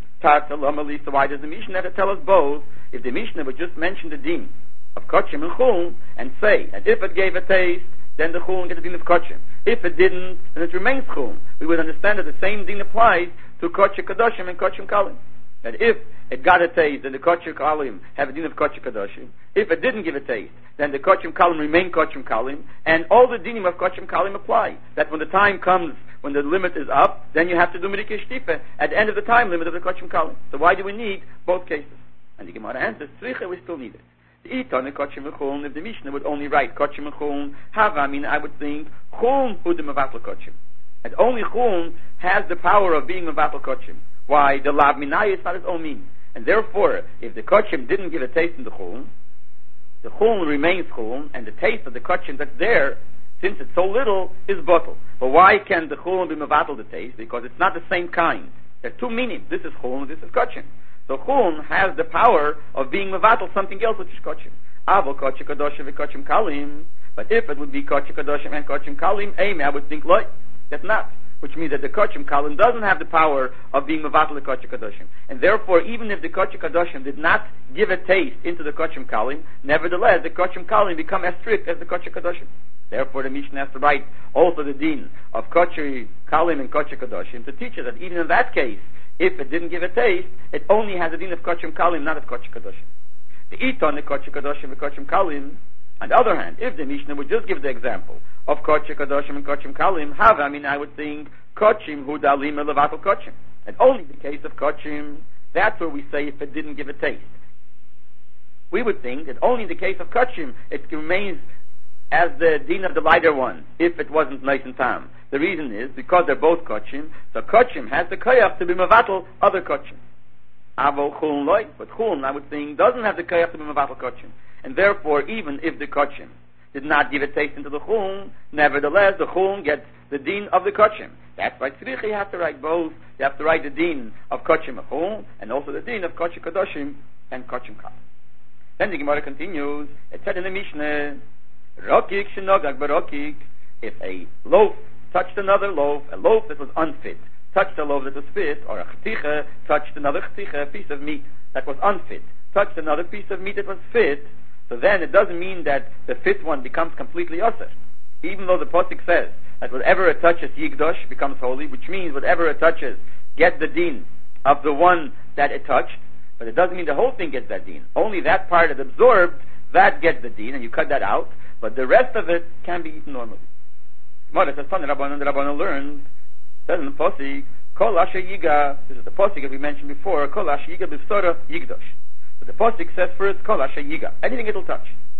So why does the Mishnah have to tell us both? If the Mishnah would just mention the din of kochim and chum and say that if it gave a taste, then the chum gets the din of kochim. If it didn't, then it remains chum. We would understand that the same din applies to kochim kadoshim and kochim kalim. That if it got a taste, then the kochim kalim have a din of kochim kadoshim. If it didn't give a taste, then the kochim kalim remain kochim kalim, and all the dinim of kochim kalim apply. That when the time comes, when the limit is up, then you have to do merika shtife at the end of the time limit of the kochim kalim. So why do we need both cases? And the Gemara answers, tzricha, we still need it. The itan kochim v'chum, if the Mishnah would only write kochim v'chum, hava, I mean, I would think chum hu de mevatel kochim, and only chum has the power of being mevatel kochim. Why? The lav minai is not its own mean. And therefore, if the kochim didn't give a taste in the chum, the chum remains chum, and the taste of the kochim that's there, since it's so little, is bottle. But why can the chum be mevatel the taste? Because it's not the same kind. There are two meanings. This is chum, this is kochim. So chum has the power of being mevatel something else, which is kochim. Avo kochim kadoshim v'kochim kalim. But if it would be kochim kadoshim and kochim kalim, aim, I would think loy. That's not. Which means that the kochim kalim doesn't have the power of being mevatel the kochim kadoshim, and therefore, even if the kochim kadoshim did not give a taste into the kochim kalim, nevertheless the kochim kalim become as strict as the kochim kadoshim. Therefore, the Mishnah has to write also the din of kochim kalim and kochim kadoshim to teach us that even in that case, if it didn't give a taste, it only has a din of kochim kalim, not of kochim kadoshim. The iton the kochim kadoshim and kochim kalim. On the other hand, if the Mishnah would just give the example of kochim kadoshim and kochim kalim, have I mean I would think kochim hu dalim levatel kochim, and only the case of kochim, that's where we say if it didn't give a taste. We would think that only in the case of kochim it remains as the din of the lighter one if it wasn't nice and tam. The reason is because they're both kochim, so kochim has the koyach to be mevatel other kochim. Avo chulun loy, but chulun I would think doesn't have the koyach to be mevatel kochim. And therefore, even if the kochim did not give a taste into the chum, nevertheless the chum gets the din of the kochim. That's why tzricha you have to write both. You have to write the din of kochim chum and also the din of kochim kadoshim and kochim kalim. Then the Gemara continues. It said in the Mishnah, "Rokik shenogag barokik." If a loaf touched another loaf, a loaf that was unfit touched a loaf that was fit, or a chticha touched another chticha, a piece of meat that was unfit touched another piece of meat that was fit. So then it doesn't mean that the fit one becomes completely usher. Even though the Pasuk says that whatever it touches yigdosh becomes holy, which means whatever it touches gets the din of the one that it touched, but it doesn't mean the whole thing gets that din. Only that part that absorbed, that gets the din, and you cut that out, but the rest of it can be eaten normally. Gemara says, "Tan Rabbanan, the Rabbanan learned," says in the Pasuk, "Kol asher yiga," this is the Pasuk as we mentioned before, "Kol asher yiga b'sora yigdosh." But the Pasuk says first, "Kol asher yiga," anything it'll touch.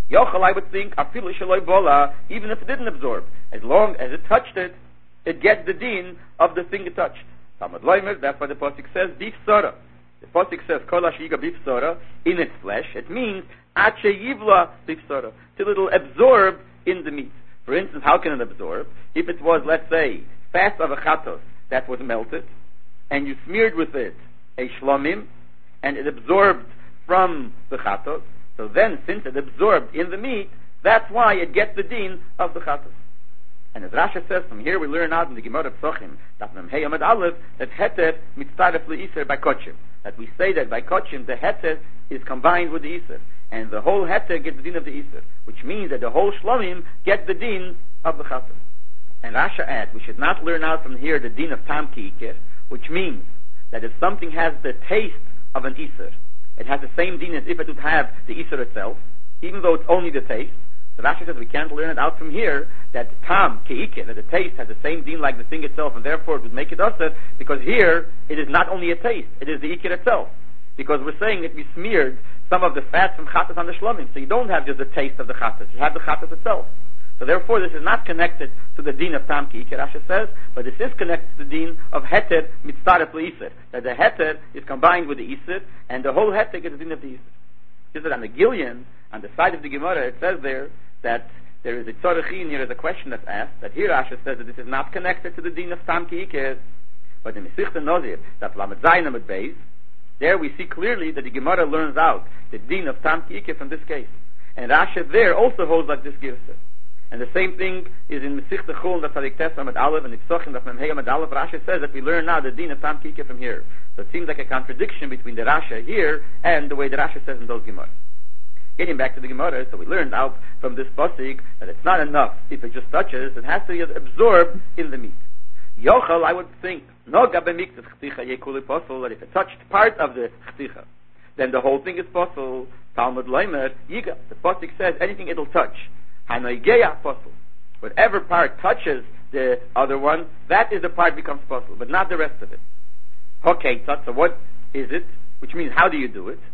Yochel, I would think, afilu shaloi bola, even if it didn't absorb, as long as it touched it, it gets the din of the thing it touched. Talmud Loimer, that's why the pasuk says beef sora. The pasuk says kol ashiga beef sora, in its flesh. It means ache yivla beef sora, till it'll absorb in the meat. For instance, how can it absorb? If it was, let's say, fat of a chatos that was melted, and you smeared with it a shlomim, and it absorbed from the chatos, so then, since it absorbed in the meat, that's why it gets the din of the chatos. And as Rashi says, from here we learn out in the Gemara Psochim, that Memhei Amad Aleph, that heter mitzaref le'iser by kochim. That we say that by kochim, the heter is combined with the iser. And the whole heter gets the din of the iser. Which means that the whole shlomim gets the din of the chatos. And Rashi adds, we should not learn out from here the din of tam ki iker, which means that if something has the taste of an iser, it has the same din as if it would have the iser itself, even though it's only the taste. So Rashi says we can't learn it out from here that tam keike, that the taste has the same din like the thing itself, and therefore it would make it usher, because here it is not only a taste, it is the ikir itself. Because we're saying that we smeared some of the fat from chatas on the shlomim, so you don't have just the taste of the chatas, you have the chatas itself. So therefore this is not connected to the din of tam keike, Rashi says, but this is connected to the din of heter mitzaref le'iser, that the heter is combined with the iser, and the whole heter gets the din of the iser. Is it on the Gillian, on the side of the Gemara, it says there that there is a tzorachin, here is a question that's asked, that here Rashi says that this is not connected to the din of tam kiikeh, but in Mesichta Nozir, that Lamed Zayin Amud Beis, there we see clearly that the Gemara learns out the din of tam kiikeh from this case. And Rashi there also holds like this Girsa. And the same thing is in Mesichta Chul, that Tzadik Tes Amud Aleph, and Ipsochim, that Memhei Amud Aleph, Rashi says that we learn now the din of tam kiikeh from here. So it seems like a contradiction between the Rashi here and the way the Rashi says in those Gemara. Getting back to the Gemara, so we learned out from this pasuk that it's not enough if it just touches; it has to be absorbed in the meat. Yochel, I would think, no gabemiktas chticha yekuli posel, that if it touched part of the chticha, then the whole thing is posel. Talmud Loimer yiga. The pasuk says anything it'll touch. Hanoigeya posel. Whatever part touches the other one, that is the part becomes posel, but not the rest of it. Okay, so what is it? Which means, how do you do it?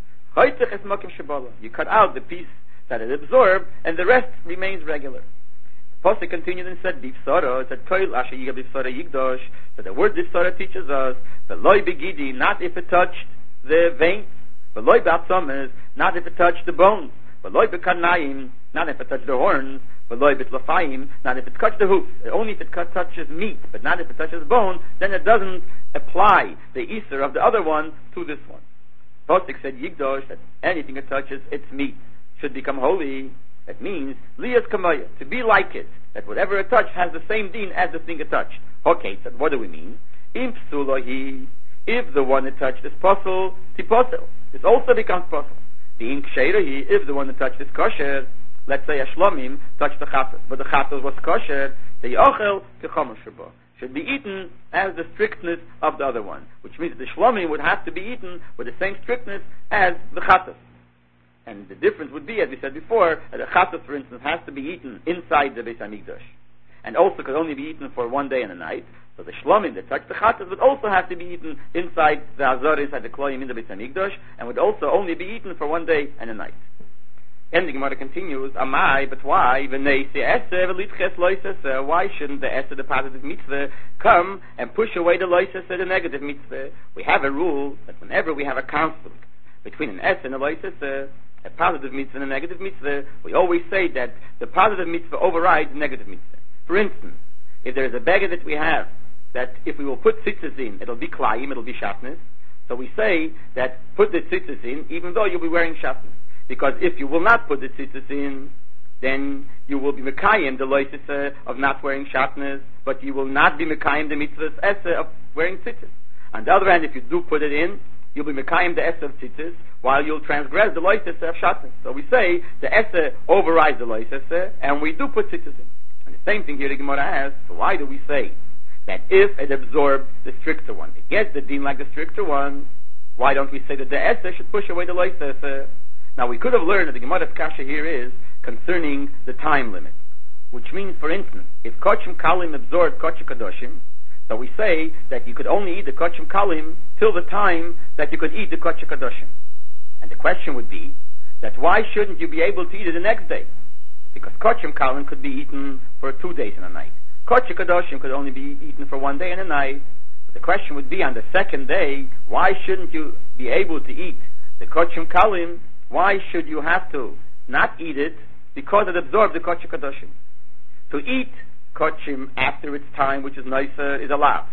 You cut out the piece that it absorbed, and the rest remains regular. The pasuk continued and said, "Bifsara." It said, "Koil asher yiga bifsara yigdosh." So the word bifsara teaches us the loy begidi, not if it touched the veins, the loy b'atzomes, not if it touched the bones, the loy bekanayim, not if it touched the horns, the loy b'tlafayim, not if it touched the hoofs. Only if it touches meat, but not if it touches bone. Then it doesn't apply the iser of the other one to this one. Pasuk said yigdosh, that anything it touches, its meat should become holy. That means liyas kamaya, to be like it, that whatever it touched has the same din as the thing it touched. Okay, so what do we mean? Im psulahi, if the one it touched is posel, tiposel, this also becomes posel. The ink sheirahi, if the one it touched is kosher, let's say a shlomim touched the chatas, but the chatas was kosher, the yochel kechomer sheba, should be eaten as the strictness of the other one, which means that the shlomim would have to be eaten with the same strictness as the chatas. And the difference would be, as we said before, that the chatas, for instance, has to be eaten inside the Beis Hamikdash, and also could only be eaten for one day and a night. So the shlomim that touch the chatas would also have to be eaten inside the azor, inside the kloyim in the Beis Hamikdash, and would also only be eaten for one day and a night. And the Gemara continues, Amai, but why? Why shouldn't the Esa, the positive mitzvah, come and push away the loises, the negative mitzvah? We have a rule that whenever we have a conflict between an Esa and a loises, a positive mitzvah and a negative mitzvah, we always say that the positive mitzvah overrides the negative mitzvah. For instance, if there is a beggar that we have, that if we will put tzitzis in, it'll be klayim, it'll be shatnez. So we say that put the tzitzis in, even though you'll be wearing shatnez. Because if you will not put the tzitzis in, then you will be mekayim the loisisa of not wearing shatnez, but you will not be mekayim the mitzvahs esa of wearing tzitzis. On the other hand, if you do put it in, you'll be mekayim the esa of tzitzis, while you'll transgress the loisisa of shatnez. So we say the esa overrides the loisisa, and we do put tzitzis in. And the same thing here the Gemara asks, so why do we say that if it absorbs the stricter one, it gets the din like the stricter one, why don't we say that the esa should push away the loisisa? Now we could have learned that the Gemara's kasha here is concerning the time limit, which means, for instance, if kochim kalim absorbed kochim kadoshim, so we say that you could only eat the kochim kalim till the time that you could eat the kochim kadoshim. And the question would be that why shouldn't you be able to eat it the next day? Because Kochim Kalin could be eaten for two days and a night. Kochim Kadoshim could only be eaten for one day and a night. The question would be on the second day, why shouldn't you be able to eat the Kochim Kalim? Why should you have to not eat it? Because it absorbs the Kochim Kadoshim. To eat Kochim after its time, which is nicer, is allowed.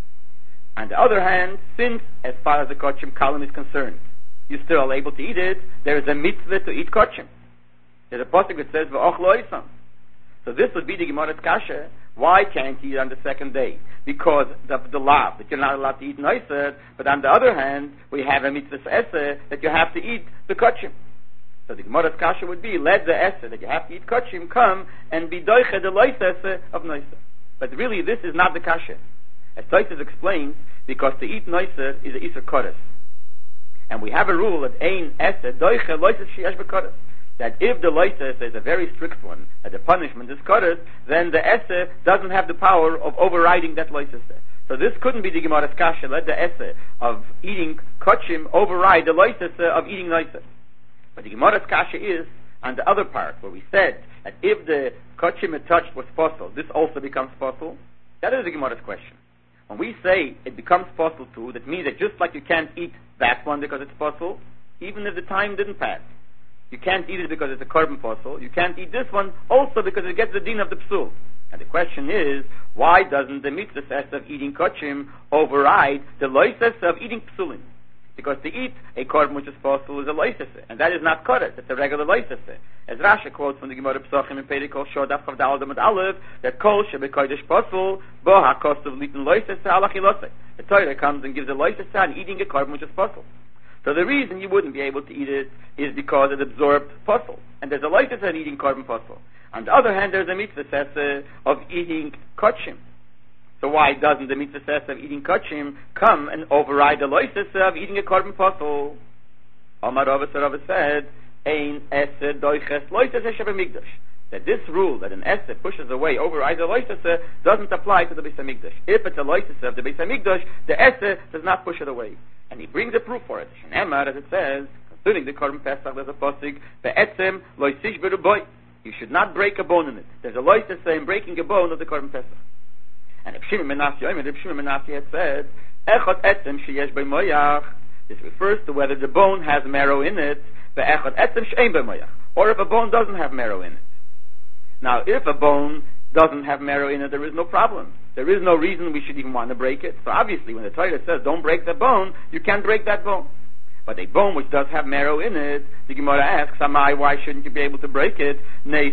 On the other hand, since as far as the Kochim Kalim is concerned, you still are able to eat it, there is a mitzvah to eat Kochim. There's a pasuk that says, V'och lo isam. So this would be the Gemara's kasha. Why can't you eat on the second day? Because of the law, that you're not allowed to eat noiser, but on the other hand, we have a mitzvah esser that you have to eat the Kochim. So the Gemara's kasha would be, let the esser that you have to eat Kochim come and be doiche the lois esser of noiser. But really, this is not the kasha. As Tosfos explains, because to eat noiser is a iser kodesh. And we have a rule that ein esser doiche lois sheyesh bekodesh. That if the loises is a very strict one, that the punishment is kodesh, then the esser doesn't have the power of overriding that loises. So this couldn't be the Gemara's kasha. Let the esser of eating kochim override the loises of eating noiser. But the Gemara's kasha is on the other part, where we said that if the kochim it touched was possible, this also becomes possible. That is the Gemara's question. When we say it becomes possible too, that means that just like you can't eat that one because it's possible, even if the time didn't pass. You can't eat it because it's a carbon fossil. You can't eat this one also because it gets the din of the psul. And the question is, why doesn't the mitzvah of eating kochim override the loises of eating psulim? Because to eat a carbon which is fossil is a loises, and that is not kodesh. It's a regular loises. As Rashi quotes from the Gemara Pesachim in Perikol Shodaf Chav Daled Amud Aleph, that kol shebekodesh fossil bo hakost of litin loises alachilose. The Torah comes and gives a loises on eating a carbon which is fossil. So the reason you wouldn't be able to eat it is because it absorbed fossil. And there's a loises on eating carbon fossil. On the other hand, there's a mitzvah of eating kochim. So why doesn't the mitzvah of eating kochim come and override the loises of eating a carbon fossil? Omar Rava Sarava said, Ein esed doiches loises eshe b'mikdash. That this rule, that an esed pushes away, overrides the loises, doesn't apply to the Beis HaMikdash. If it's a loises of the Beis HaMikdash, the esed does not push it away. And he brings a proof for it. Shneimar, as it says, concerning the Korban Pesach, there's a pasuk, Be'etzem loisish beruboy. You should not break a bone in it. There's a loises in breaking a bone of the Korban Pesach. And Reb Shimon ben Nasi, Reb Shimon ben Nasi had said, Echot etzem sheyesh b'moyach. This refers to whether the bone has marrow in it, Be'echot etzem she'ein b'moyach. Or if a bone doesn't have marrow in it. Now, if a bone doesn't have marrow in it, there is no problem. There is no reason we should even want to break it. So obviously, when the Torah says don't break the bone, you can't break that bone. But a bone which does have marrow in it, the Gemara asks, Amai, why shouldn't you be able to break it? Why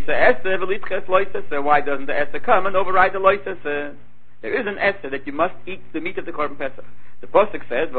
doesn't the Esa come and override the loises? There is an Esa that you must eat the meat of the Korban Pesach. The Pasuk says,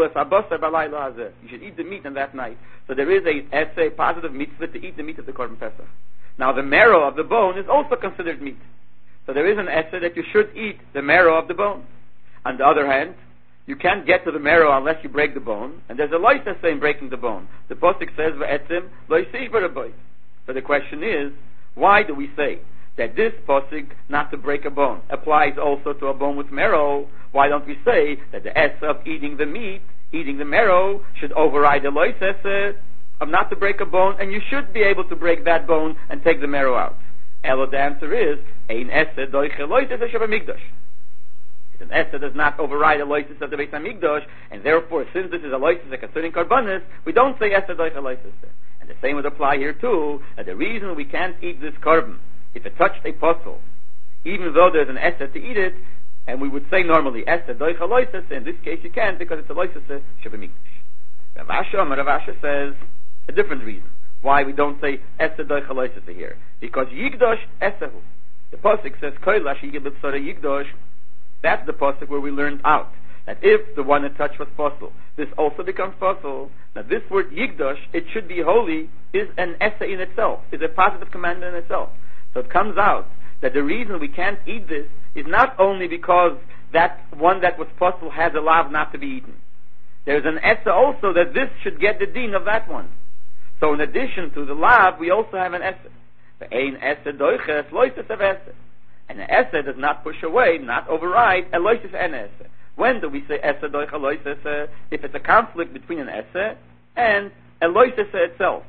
you should eat the meat on that night. So there is a Esa, a positive mitzvah to eat the meat of the Korban Pesach. Now the marrow of the bone is also considered meat. So there is an essay that you should eat the marrow of the bone. On the other hand, you can't get to the marrow unless you break the bone, and there's a lois essay in breaking the bone. The pasuk says, "V'etzem loisish b'raboy." So the question is, why do we say that this pasuk, not to break a bone, applies also to a bone with marrow? Why don't we say that the essay of eating the meat, eating the marrow, should override the lois essay of not to break a bone, and you should be able to break that bone and take the marrow out? Elo, the answer is, Ein esed doiche loises eshe b'mikdash. An esed does not override the loises of the Beis HaMikdash, and therefore, since this is a loises concerning karbanis, we don't say esed doiche loises. And the same would apply here too, that the reason we can't eat this karban, if it touched a puzzle, even though there's an esed to eat it, and we would say normally esed doiche loises, in this case you can't because it's a loises eshe b'mikdash. Rav Asher, Rav Asher says a different reason why we don't say esed doiche loises here. Because yigdosh esehu. The pasuk says koilash yigid b'tzara yigdosh. That's the pasuk where we learned out that if the one that touched was possible, this also becomes possible. Now this word yigdosh, it should be holy, is an essay in itself, is a positive commandment in itself. So it comes out that the reason we can't eat this is not only because that one that was possible has a lav not to be eaten. There's an essay also that this should get the din of that one. So in addition to the lav, we also have an essay. The ein essay doiches loises of essay. And an essay does not push away, not override, a loises and essay. When do we say essay doiche loises? If it's a conflict between an essay and a loises itself.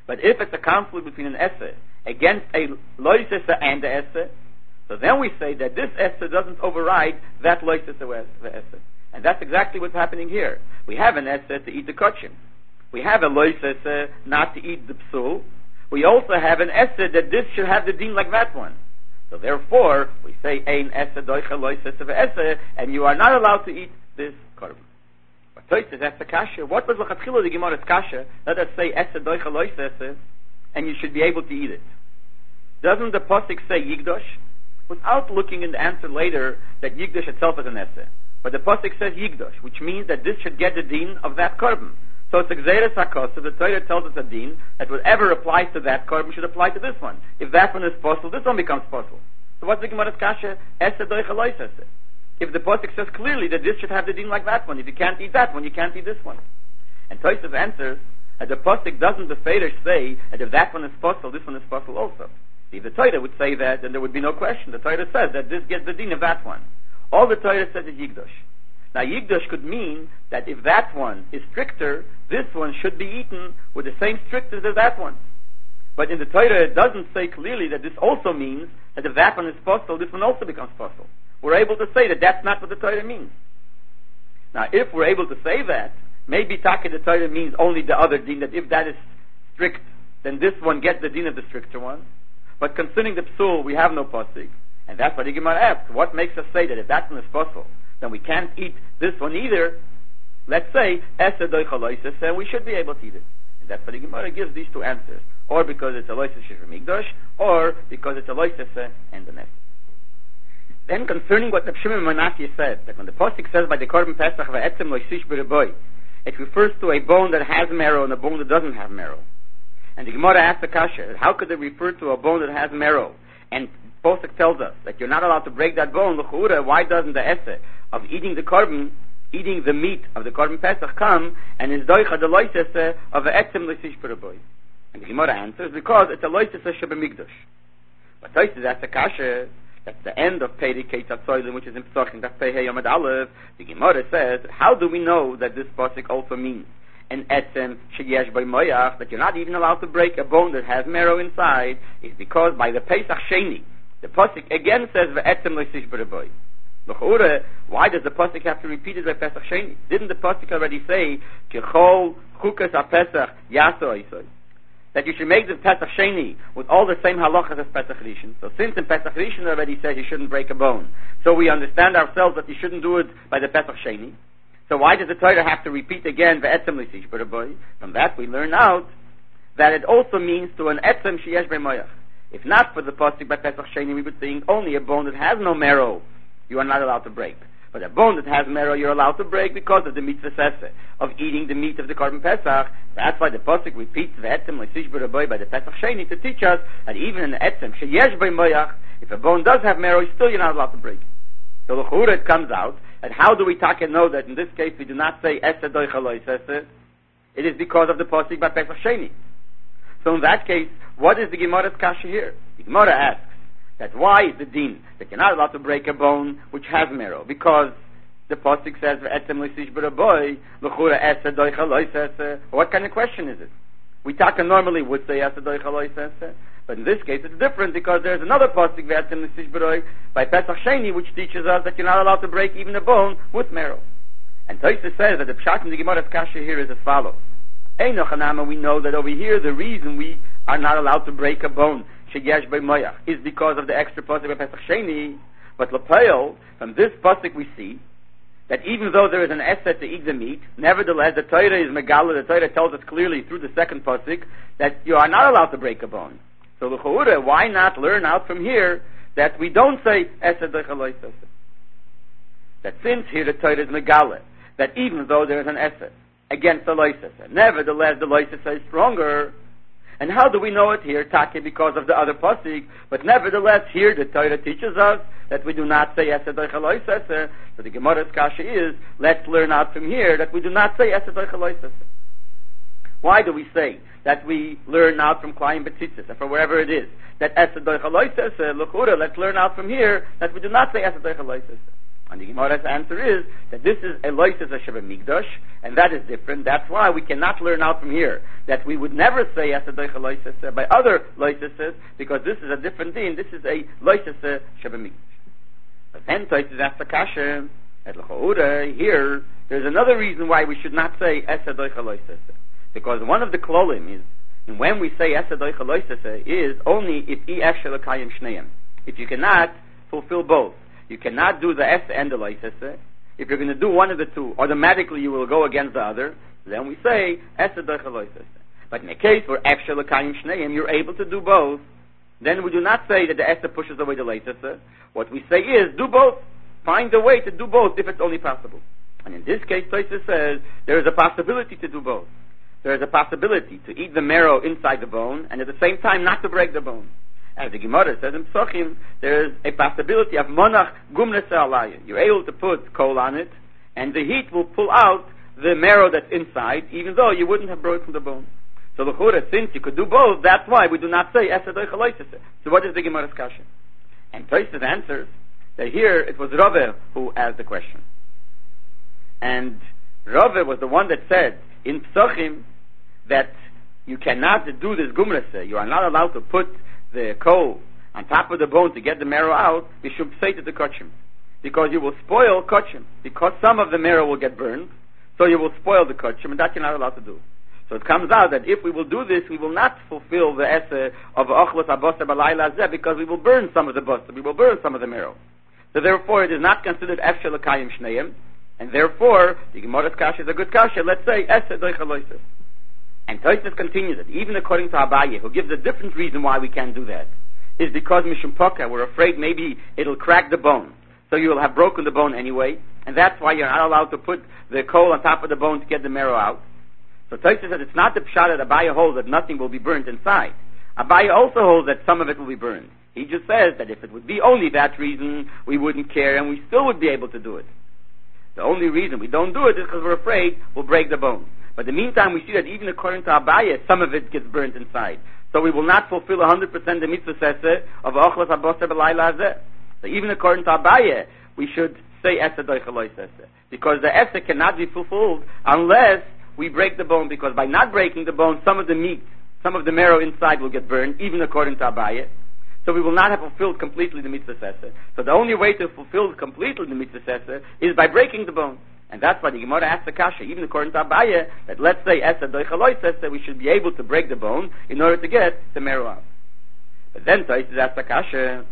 But if it's a conflict between an esse against a lois esse and the esse, so then we say that this esse doesn't override that lois esse esse. And that's exactly what's happening here. We have an esse to eat the kochim. We have a lois esse not to eat the psul. We also have an esse that this should have the din like that one. So therefore, we say ein esse doicha lois esse ve'esse, and you are not allowed to eat this korban. But Tosfos says that's a kasha. What was l'chatchila the Gemara's kasha? Let us say esse doicha lois esse, and you should be able to eat it. Doesn't the pasuk say yigdosh? Without looking in the answer later that yigdosh itself is an esse. But the pasuk says yigdosh, which means that this should get the din of that korban. So it's a gzeres hakos. So the Torah tells us a din that whatever applies to that korban should apply to this one. If that one is possible, this one becomes possible. So what's the Gemara's kasha? Esse doicha lois esse. If the pasuk says clearly that this should have the din like that one, if you can't eat that one, you can't eat this one. And Tosfos answers that the pasuk doesn't the Fedish say that if that one is possible, this one is possible also. If the Torah would say that, then there would be no question. The Torah says that this gets the din of that one. All the Torah says is yigdosh. Now yigdosh could mean that if that one is stricter, this one should be eaten with the same strictness as that one. But in the Torah it doesn't say clearly that this also means that if that one is possible, this one also becomes possible. We're able to say that that's not what the Torah means. Now if we're able to say that, maybe Taka the Torah means only the other din, that if that is strict, then this one gets the din of the stricter one. But concerning the psul, we have no pasuk. And that's what the Gemara asks. What makes us say that if that one is possible, then we can't eat this one either? Let's say, esse doicha lois esse, and we should be able to eat it. And that's what the Gemara gives these two answers. Or because it's a lois esse from Migdosh, or because it's a lois esse and the nest. Then concerning what the Shimon Manasseh said, that when the pasuk says by the Korban Pesach, va'etzem loisish b'reboy, it refers to a bone that has marrow and a bone that doesn't have marrow. And the Gemara asks the kasha, how could it refer to a bone that has marrow? And Posek tells us that you're not allowed to break that bone. L'chura, why doesn't the esse of eating the korban, eating the meat of the korban Pesach come and is doicha the lois esse of a etzem loisish b'reboy? And the Gemara answers because it's a lois esse shebemigdosh. But Tosfos asks the kasha, at the end of Peri Keitzat Soilim, which is in Pesachim, that's Pei Yomad Aleph, the Gemara says, how do we know that this pasuk also means an etzem sheyesh by moyach, that you're not even allowed to break a bone that has marrow inside? Is because by the Pesach Sheni, the pasuk again says ve'etzem loisish b'reboy. L'chura, why does the pasuk have to repeat it by Pesach Sheni? Didn't the pasuk already say kechol chukas haPesach yaso isoy, that you should make the Pesach Sheni with all the same halachas as Pesach Rishon? So since in Pesach Rishon already says you shouldn't break a bone, so we understand ourselves that you shouldn't do it by the Pesach Sheni. So why does the Torah have to repeat again ve'etzem loisish b'reboy? From that we learn out that it also means to an etzem sheyesh b'moyach. If not for the pasuk by Pesach Sheni, we would think only a bone that has no marrow you are not allowed to break. But a bone that has marrow you're allowed to break because of the mitzvah sese, of eating the meat of the korban Pesach. That's why the pasuk repeats ve'etzem loisish b'reboy by the Pesach Sheni to teach us that even in the etzem sheyesh b'moyach, if a bone does have marrow, still you're not allowed to break. So l'chura it comes out, and how do we take and know that in this case we do not say esse doicha lois esse? It is because of the pasuk by Pesach Sheni. So in that case, what is the Gemara's kasha here? The Gemara asks that why is the din that you're not allowed to break a bone which has marrow? Because the pasuk says ve'etzem loisish b'reboy, l'chura esse doicha lois esse. What kind of question is it? We taka normally would say esse doicha lois esse, but in this case it's different because there's another pasuk ve'etzem loisish b'reboy by Pesach Sheni which teaches us that you're not allowed to break even a bone with marrow. And Tosfos says that the pshat in the Gemara's kasha here is as follows. We know that over here the reason we are not allowed to break a bone sheyesh b'moyach is because of the extra pasuk by Pesach Sheni. But l'peil, from this pasuk we see that even though there is an esse to eat the meat, nevertheless the Torah is megala. The Torah tells us clearly through the second pasuk that you are not allowed to break a bone. So l'chura, why not learn out from here that we don't say esse doicha lois esse? That since here the Torah is megala, that even though there is an esse against the lois esse, nevertheless the lois esse is stronger. And how do we know it here? Take because of the other pasuk, but nevertheless here the Torah teaches us that we do not say esse doicha lois esse. So the Gemara's kasha is, let's learn out from here that we do not say esse doicha lois esse. Why do we say that we learn out from Klayim B'tzitzis, or from wherever it is, that esse doicha lois esse, l'chura, let's learn out from here that we do not say esse doicha lois esse? And the Gemara's answer is that this is a loises Sheba Migdash, and that is different. That's why we cannot learn out from here that we would never say Esadoicha loises by other loises, because this is a different thing. This is a loises Sheba Migdash. But then Tosis asks the kasha, at L'Chaura, here, there's another reason why we should not say Esadoicha loises. Because one of the klolim is, and when we say Esadoicha loises, is only if I Eshel Kayim Shneim. If you cannot fulfill both. You cannot do the S and the loises. If you're going to do one of the two, automatically you will go against the other. Then we say Esadoicha loises. But in a case where Eshel Kayim Shneim, you're able to do both, then we do not say that the Esther pushes away the loises. What we say is, do both. Find a way to do both if it's only possible. And in this case, Tosfos says, there is a possibility to do both. There is a possibility to eat the marrow inside the bone, and at the same time not to break the bone. As the Gemara says in Psochim, there is a possibility of monach gumnese alaya. You're able to put coal on it, and the heat will pull out the marrow that's inside, even though you wouldn't have broken the bone. So the Chura, since you could do both, that's why we do not say Esadoicha loises. So what is the Gemara's kasha? And Tosfos answers that here it was Rava who asked the question. And Rava was the one that said in Psochim that you cannot do this gumrase. You are not allowed to put the coal on top of the bone to get the marrow out. You should say to the kochim, because you will spoil kochim. Because some of the marrow will get burned, so you will spoil the kochim, and that you're not allowed to do. So it comes out that if we will do this, we will not fulfill the esse of ochlos aboser balayla zeh, because we will burn some of the boster, we will burn some of the marrow. So therefore, it is not considered efshel l'kayim shneim, and therefore the Gemara's kasha is a good kasha. Let's say esse doicha loises. And Tosfos continues it, even according to Abaye, who gives a different reason why we can't do that, is because mishum poka, we're afraid maybe it'll crack the bone, so you will have broken the bone anyway, and that's why you're not allowed to put the coal on top of the bone to get the marrow out. So Tosfos says it's not the pshat that Abaye holds that nothing will be burnt inside. Abaye also holds that some of it will be burned. He just says that if it would be only that reason, we wouldn't care and we still would be able to do it. The only reason we don't do it is because we're afraid we'll break the bone. But in the meantime, we see that even according to Abaye, some of it gets burnt inside. So we will not fulfill one hundred percent the mitzvah sese of ochlos aboser b'layla hazeh. So even according to Abaye, we should say esse doicha loises, because the esse cannot be fulfilled unless we break the bone, because by not breaking the bone, some of the meat, some of the marrow inside will get burned, even according to Abaye. So we will not have fulfilled completely the mitzvah sese. So the only way to fulfill completely the mitzvah sese is by breaking the bone. And that's why the Gemara asks the kasha, even according to Abaye, that let's say esse doicha loises, that we should be able to break the bone in order to get the marrow out. But then Tosfos asks the kasha,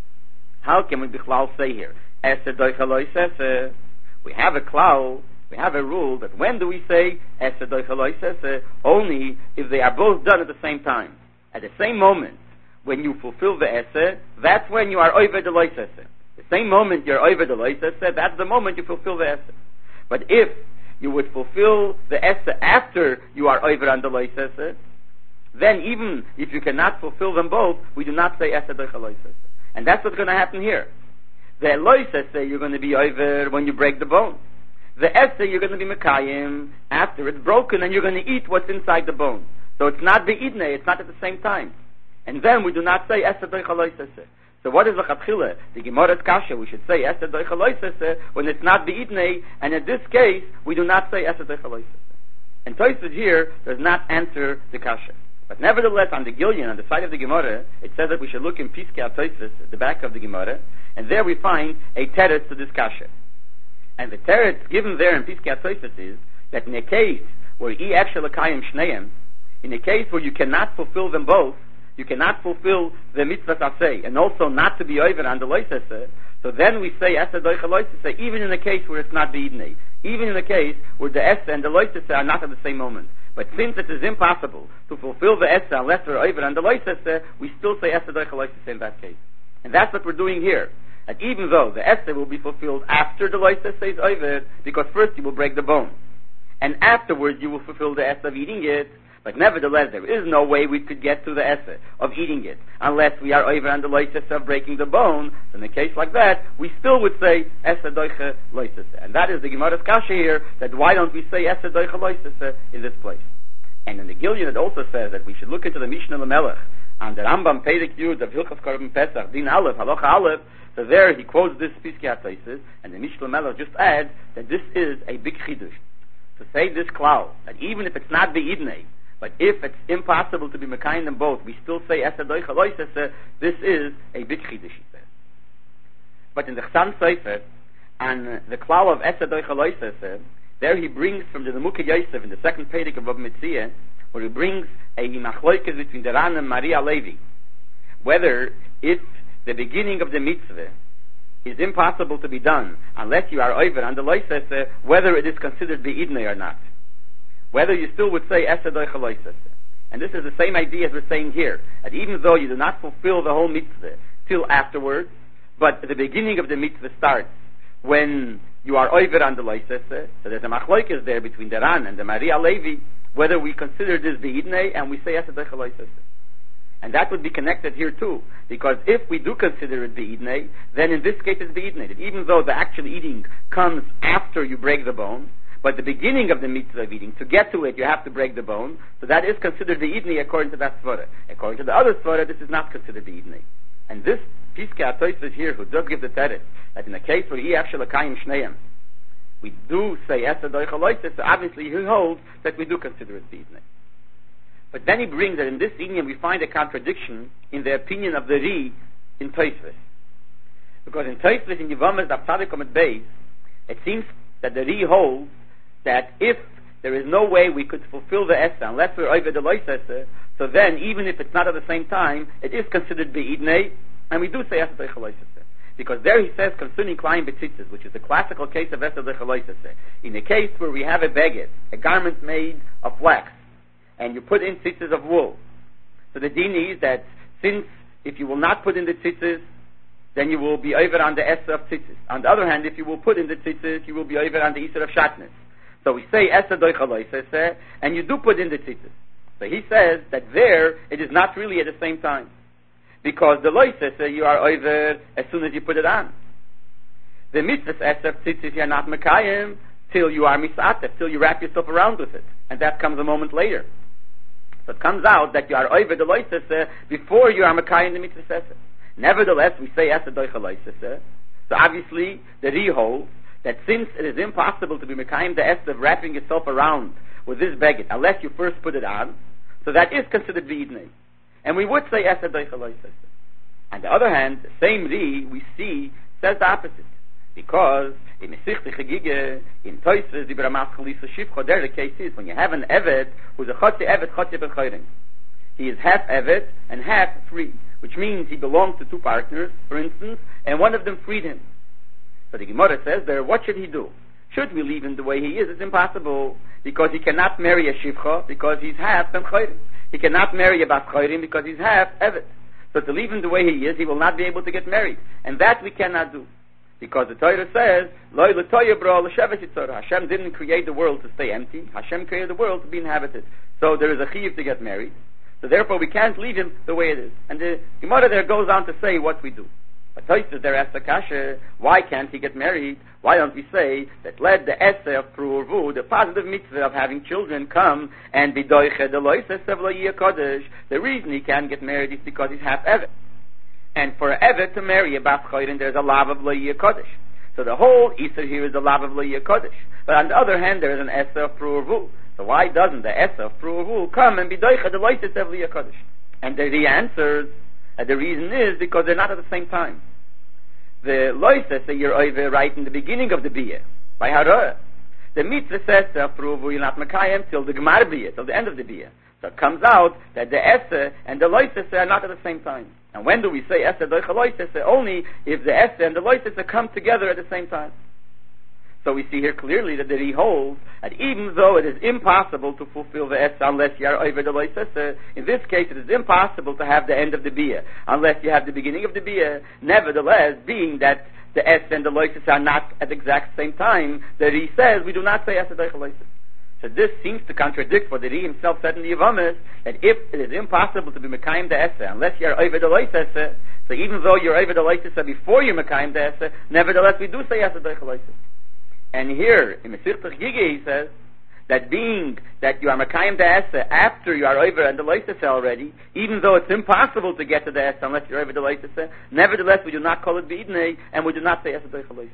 how can we bichlal say here esse doicha loises? We have a klal, we have a rule that when do we say esse doicha loises? Only if they are both done at the same time. At the same moment, when you fulfill the esse, that's when you are over the loises. The same moment you're over the loises, that's the moment you fulfill the esse. But if you would fulfill the esse after you are over on the loises, then even if you cannot fulfill them both, we do not say esse doicha loises. And that's what's going to happen here. The loises you're going to be over when you break the bone. The esse you're going to be mekayim after it's broken, and you're going to eat what's inside the bone. So it's not be'idne, it's not at the same time. And then we do not say esse doicha loises. So what is the chatchila? The Gemara's kasha, we should say esse doicha loises when it's not be'idne, and in this case, we do not say esse doicha loises. And Tosfos here does not answer the kasha. But nevertheless, on the Gilyon, on the side of the Gemara, it says that we should look in Piskei Tosfos, at the back of the Gemara, and there we find a teretz to this kasha. And the teretz given there in Piskei Tosfos is that in a case where I Eshel Kayim Shneim, in a case where you cannot fulfill them both, you cannot fulfill the mitzvah aseh, and also not to be over on the loises, so then we say esse doicha loises, even in a case where it's not beidnei, even in a case where the esse and the loises are not at the same moment. But since it is impossible to fulfill the esse unless we're over on the loises, we still say esse doicha loises in that case. And that's what we're doing here. And even though the esse will be fulfilled after the loises is over, because first you will break the bone, and afterwards you will fulfill the esse of eating it. But nevertheless, there is no way we could get to the esse of eating it unless we are over on the loises of breaking the bone. So in a case like that, we still would say esse doicha loises. And that is the Gemara's kasha here, that why don't we say esse doicha loises in this place? And in the Gilyon it also says that we should look into the Mishnah Lamelech And the Rambam Perek Yud of Hilchos Korban Pesach, Din Aleph, Halacha Aleph, so there he quotes this Piskei HaTosfos, and the Mishnah Melech just adds that this is a big chidush. To say this klal, that even if it's not beidnei, but if it's impossible to be mekayim them both, we still say Esed Doicha Loisese, this is a big chidush, he says. But in the Chsan Sefer, and the klal of Esed Doicha Loisese, there he brings from the Nemukah Yosef in the second Perek of Bava Metzia, where he brings a machloikes between the Ran and Maria Levi, whether if the beginning of the mitzvah is impossible to be done unless you are over on the loisese, whether it is considered beidnei or not, whether you still would say Esed Doicha Loisese. And this is the same idea as we're saying here, that even though you do not fulfill the whole mitzvah till afterwards, but the beginning of the mitzvah starts when you are over on the loisese, so there's a machloikes there between the Ran and the Maria Levi, whether we consider this beidnei and we say Esed Doicha Loisese. And that would be connected here too, because if we do consider it beidnei, then in this case it's beidnei. That even though the actual eating comes after you break the bone, but the beginning of the mitzvah of eating, to get to it you have to break the bone, so that is considered beidnei according to that svara. According to the other svara, this is not considered beidnei. And this Piskei HaTosfos here, who does give the teretz, that in a case where he actually kayim shneim, we do say Esed Doicha Loisese, so obviously he holds that we do consider it beidnei. But then he brings that in this inyan we find a contradiction in the opinion of the Ri in Tosfos. Because in Tosfos, in Yevamos Daf Tzadik Amud Beis, it seems that the Ri holds that if there is no way we could fulfill the Esa unless we're over the Loisese, so then even if it's not at the same time, it is considered beidnei, and we do say Esed Doicha Loisese. Because there he says concerning Klein Betzitzes, which is the classical case of Esed Doicha Loisese. In a case where we have a beged, a garment made of flax, and you put in tzitzis of wool. So the din is that since if you will not put in the tzitzis, then you will be over on the Esed of tzitzis. On the other hand, if you will put in the tzitzis, you will be over on the Isser of shatnez. So we say Esed Doicha Loisese, and you do put in the tzitzis. So he says that there, it is not really at the same time. Because the Loisese, you are over as soon as you put it on. The mitzvahs Esed of tzitzis, you are not mekayim till you are misatef, till you wrap yourself around with it. And that comes a moment later. So it comes out that you are over the loisese before you are mekayim the mitzvah sese. Nevertheless, we say Esed Doicha Loisese. So obviously, the Ri holds that since it is impossible to be mekayim the Esed of wrapping yourself around with this beged unless you first put it on, so that is considered beidnei. And we would say Esed Doicha Loisese. On the other hand, the same Ri we see says the opposite. Because in Mesichte Chagige, in Tosfos, the Beramas Chalisa Shivcho, there the case is when you have an Evet who's a Chotze Evet, Chotze Bechayrim. He is half Evet and half free, which means he belongs to two partners, for instance, and one of them freed him. So the Gemara says there, what should he do? Should we leave him the way he is? It's impossible, because he cannot marry a Shivcho, because he's half Ben Chayrim. He cannot marry a Bas Chayrim, because he's half Evet. So to leave him the way he is, he will not be able to get married. And that we cannot do. Because the Torah says, Loi l'toya bro l'shevet yitzorah. Hashem didn't create the world to stay empty. Hashem created the world to be inhabited. So there is a chiyuv to get married. So therefore we can't leave him the way it is. And the Gemara there goes on to say what we do. But Tosfos there asks the kasha, why can't he get married? Why don't we say that let the essay of Pru'urvu, the positive mitzvah of having children, come and be doiche the loises of lo yiyeh kodesh. The reason he can't get married is because he's half Evet. And for Evet to marry a Bas Chayrim, there's a lav of Lo Yiyeh Kodesh. So the whole Isser here is the lav of Lo Yiyeh Kodesh. But on the other hand, there is an Esa of Pru'urvu. So why doesn't the Esa of Pru'urvu come and be doicha the loises of Lo Yiyeh Kodesh? And the, the answers, uh, the reason is because they're not at the same time. The loises that you're over right in the beginning of the Biyah, by Harah. The mitzvah says of Pru'urvu you're not Mekayim till the Gemar Biyah, till the end of the Biyah. So it comes out that the Esa and the loises are not at the same time. And when do we say Esed Doicha Loisese? Only if the Esed and the Loisese come together at the same time. So we see here clearly that the Ri holds that even though it is impossible to fulfill the Esed unless you are over the Loisese, in this case it is impossible to have the end of the Biyah unless you have the beginning of the Biyah. Nevertheless, being that the Esed and the Loisese are not at the exact same time, the Ri says we do not say Esed Doicha Loisese. So this seems to contradict what the Ri himself said in the Yevamos, that if it is impossible to be Mekayim the Esa unless you are over the Loisese, so even though you're over the Loisese before you Mekayim the Esa, nevertheless we do say Esed Doicha Loisese. And here, in Mesichte Chagige he says, that being that you are Mekayim the Esa after you are over and the Leisese already, even though it's impossible to get to the Esa unless you're over the Leisese, nevertheless we do not call it B'idnei, and we do not say Esa Doicha Leisese.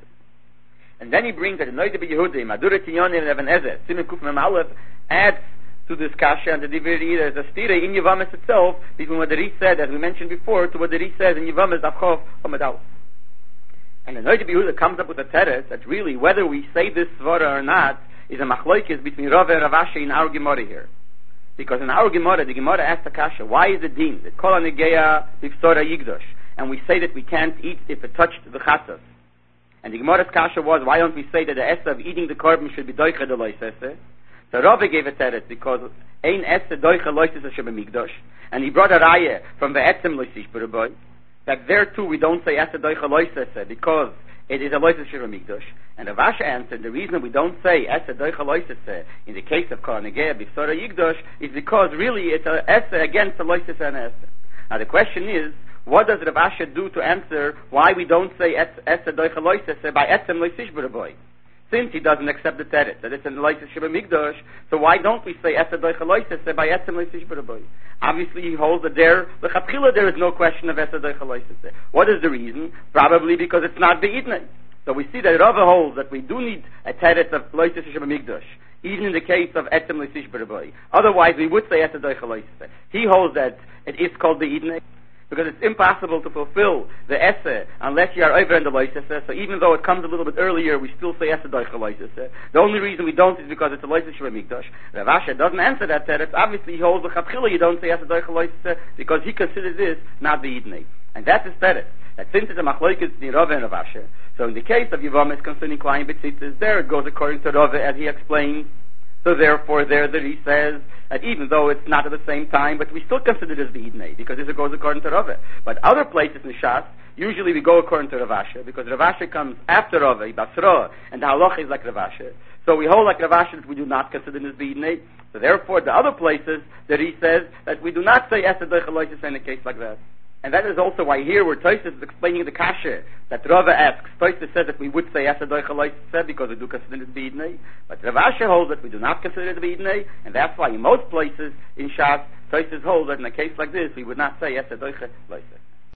And then he brings that the Noida B'Yehudim, Adura Tinyonim and Even Ezer, Simen Kuf Mem Aleph, adds to this kasha and the Diviri, there's a stira in Yevamis itself, between what the Ri said, as we mentioned before, to what the Ri says in Yevamis Avchov Omed Aleph. And the Noida B'Yehuda comes up with a teres that really, whether we say this svara or not, is a machlokes between Rava and Rav Asher in our Gemara here. Because in our Gemara, the Gemara asks the kasha, why is it din that kol hanegeya b'fsora yigdosh, and we say that we can't eat if it touched the chatas? And the Gemara's kasha was, why don't we say that the essa of eating the korban should be doicha de loisese? So Rava gave a teretz because ein essa doicha loisese shebemigdosh, and he brought a raya from the etzem loisish b'raboy, that there too we don't say essa doicha loisese because it is a loisese shebemigdosh. And Rav Asher answered, the reason we don't say essa doicha loisese in the case of kol hanegeya b'fsora yigdosh is because really it's a essa against a loisese and essa. Now the question is, what does Rav Asher do to answer why we don't say Esa Doicha Loisese by Etzem Loisish B'Raboy? Since he doesn't accept the teretz that it's in Loisish B'Migdosh, so why don't we say Esa Doicha Loisese by Etzem Loisish B'Raboy? Obviously he holds that there, l'chatchila there is no question of Esa Doicha Loisese. What is the reason? Probably because it's not Be'idnei. So we see that Rava holds that we do need a teretz of Loisish B'Migdosh, even in the case of Etzem Loisish B'Raboy. Otherwise we would say Esa Doicha Loisese. He holds that it is called Be'idnei, because it's impossible to fulfill the Esse unless you are over in the Loisese. So even though it comes a little bit earlier, we still say Esse Doicha Loisese. The only reason we don't is because it's a Loisese Shemamikdash. Rav Asher doesn't answer that teretz. Obviously he holds the Chatchila, you don't say Esse Doicha Loisese because he considers this not the Yidnei. And that's his teretz. That since it's a Machlokes in Rava and Rav Asher, so in the case of Yevamis concerning Klein Betzitzis, there it goes according to Rava as he explained. So therefore, there that he says that even though it's not at the same time, but we still consider this B'idnei, because this goes according to Rava. But other places in Shas, usually we go according to Rav Asher, because Rav Asher comes after Rava, Basra, and the halacha is like Rav Asher. So we hold like Rav Asher that we do not consider this B'idnei. So therefore, the other places that he says that we do not say Esa Doicha Loisese in a case like that. And that is also why here where Tosfos is explaining the kasha that Rava asks. Tosfos says that we would say Esa Doicha Loisese because we do consider it B'idnei. But Rav Asher holds that we do not consider it B'idnei, and that's why in most places in Shas, Tosfos holds that in a case like this we would not say Esa Doicha Loisese.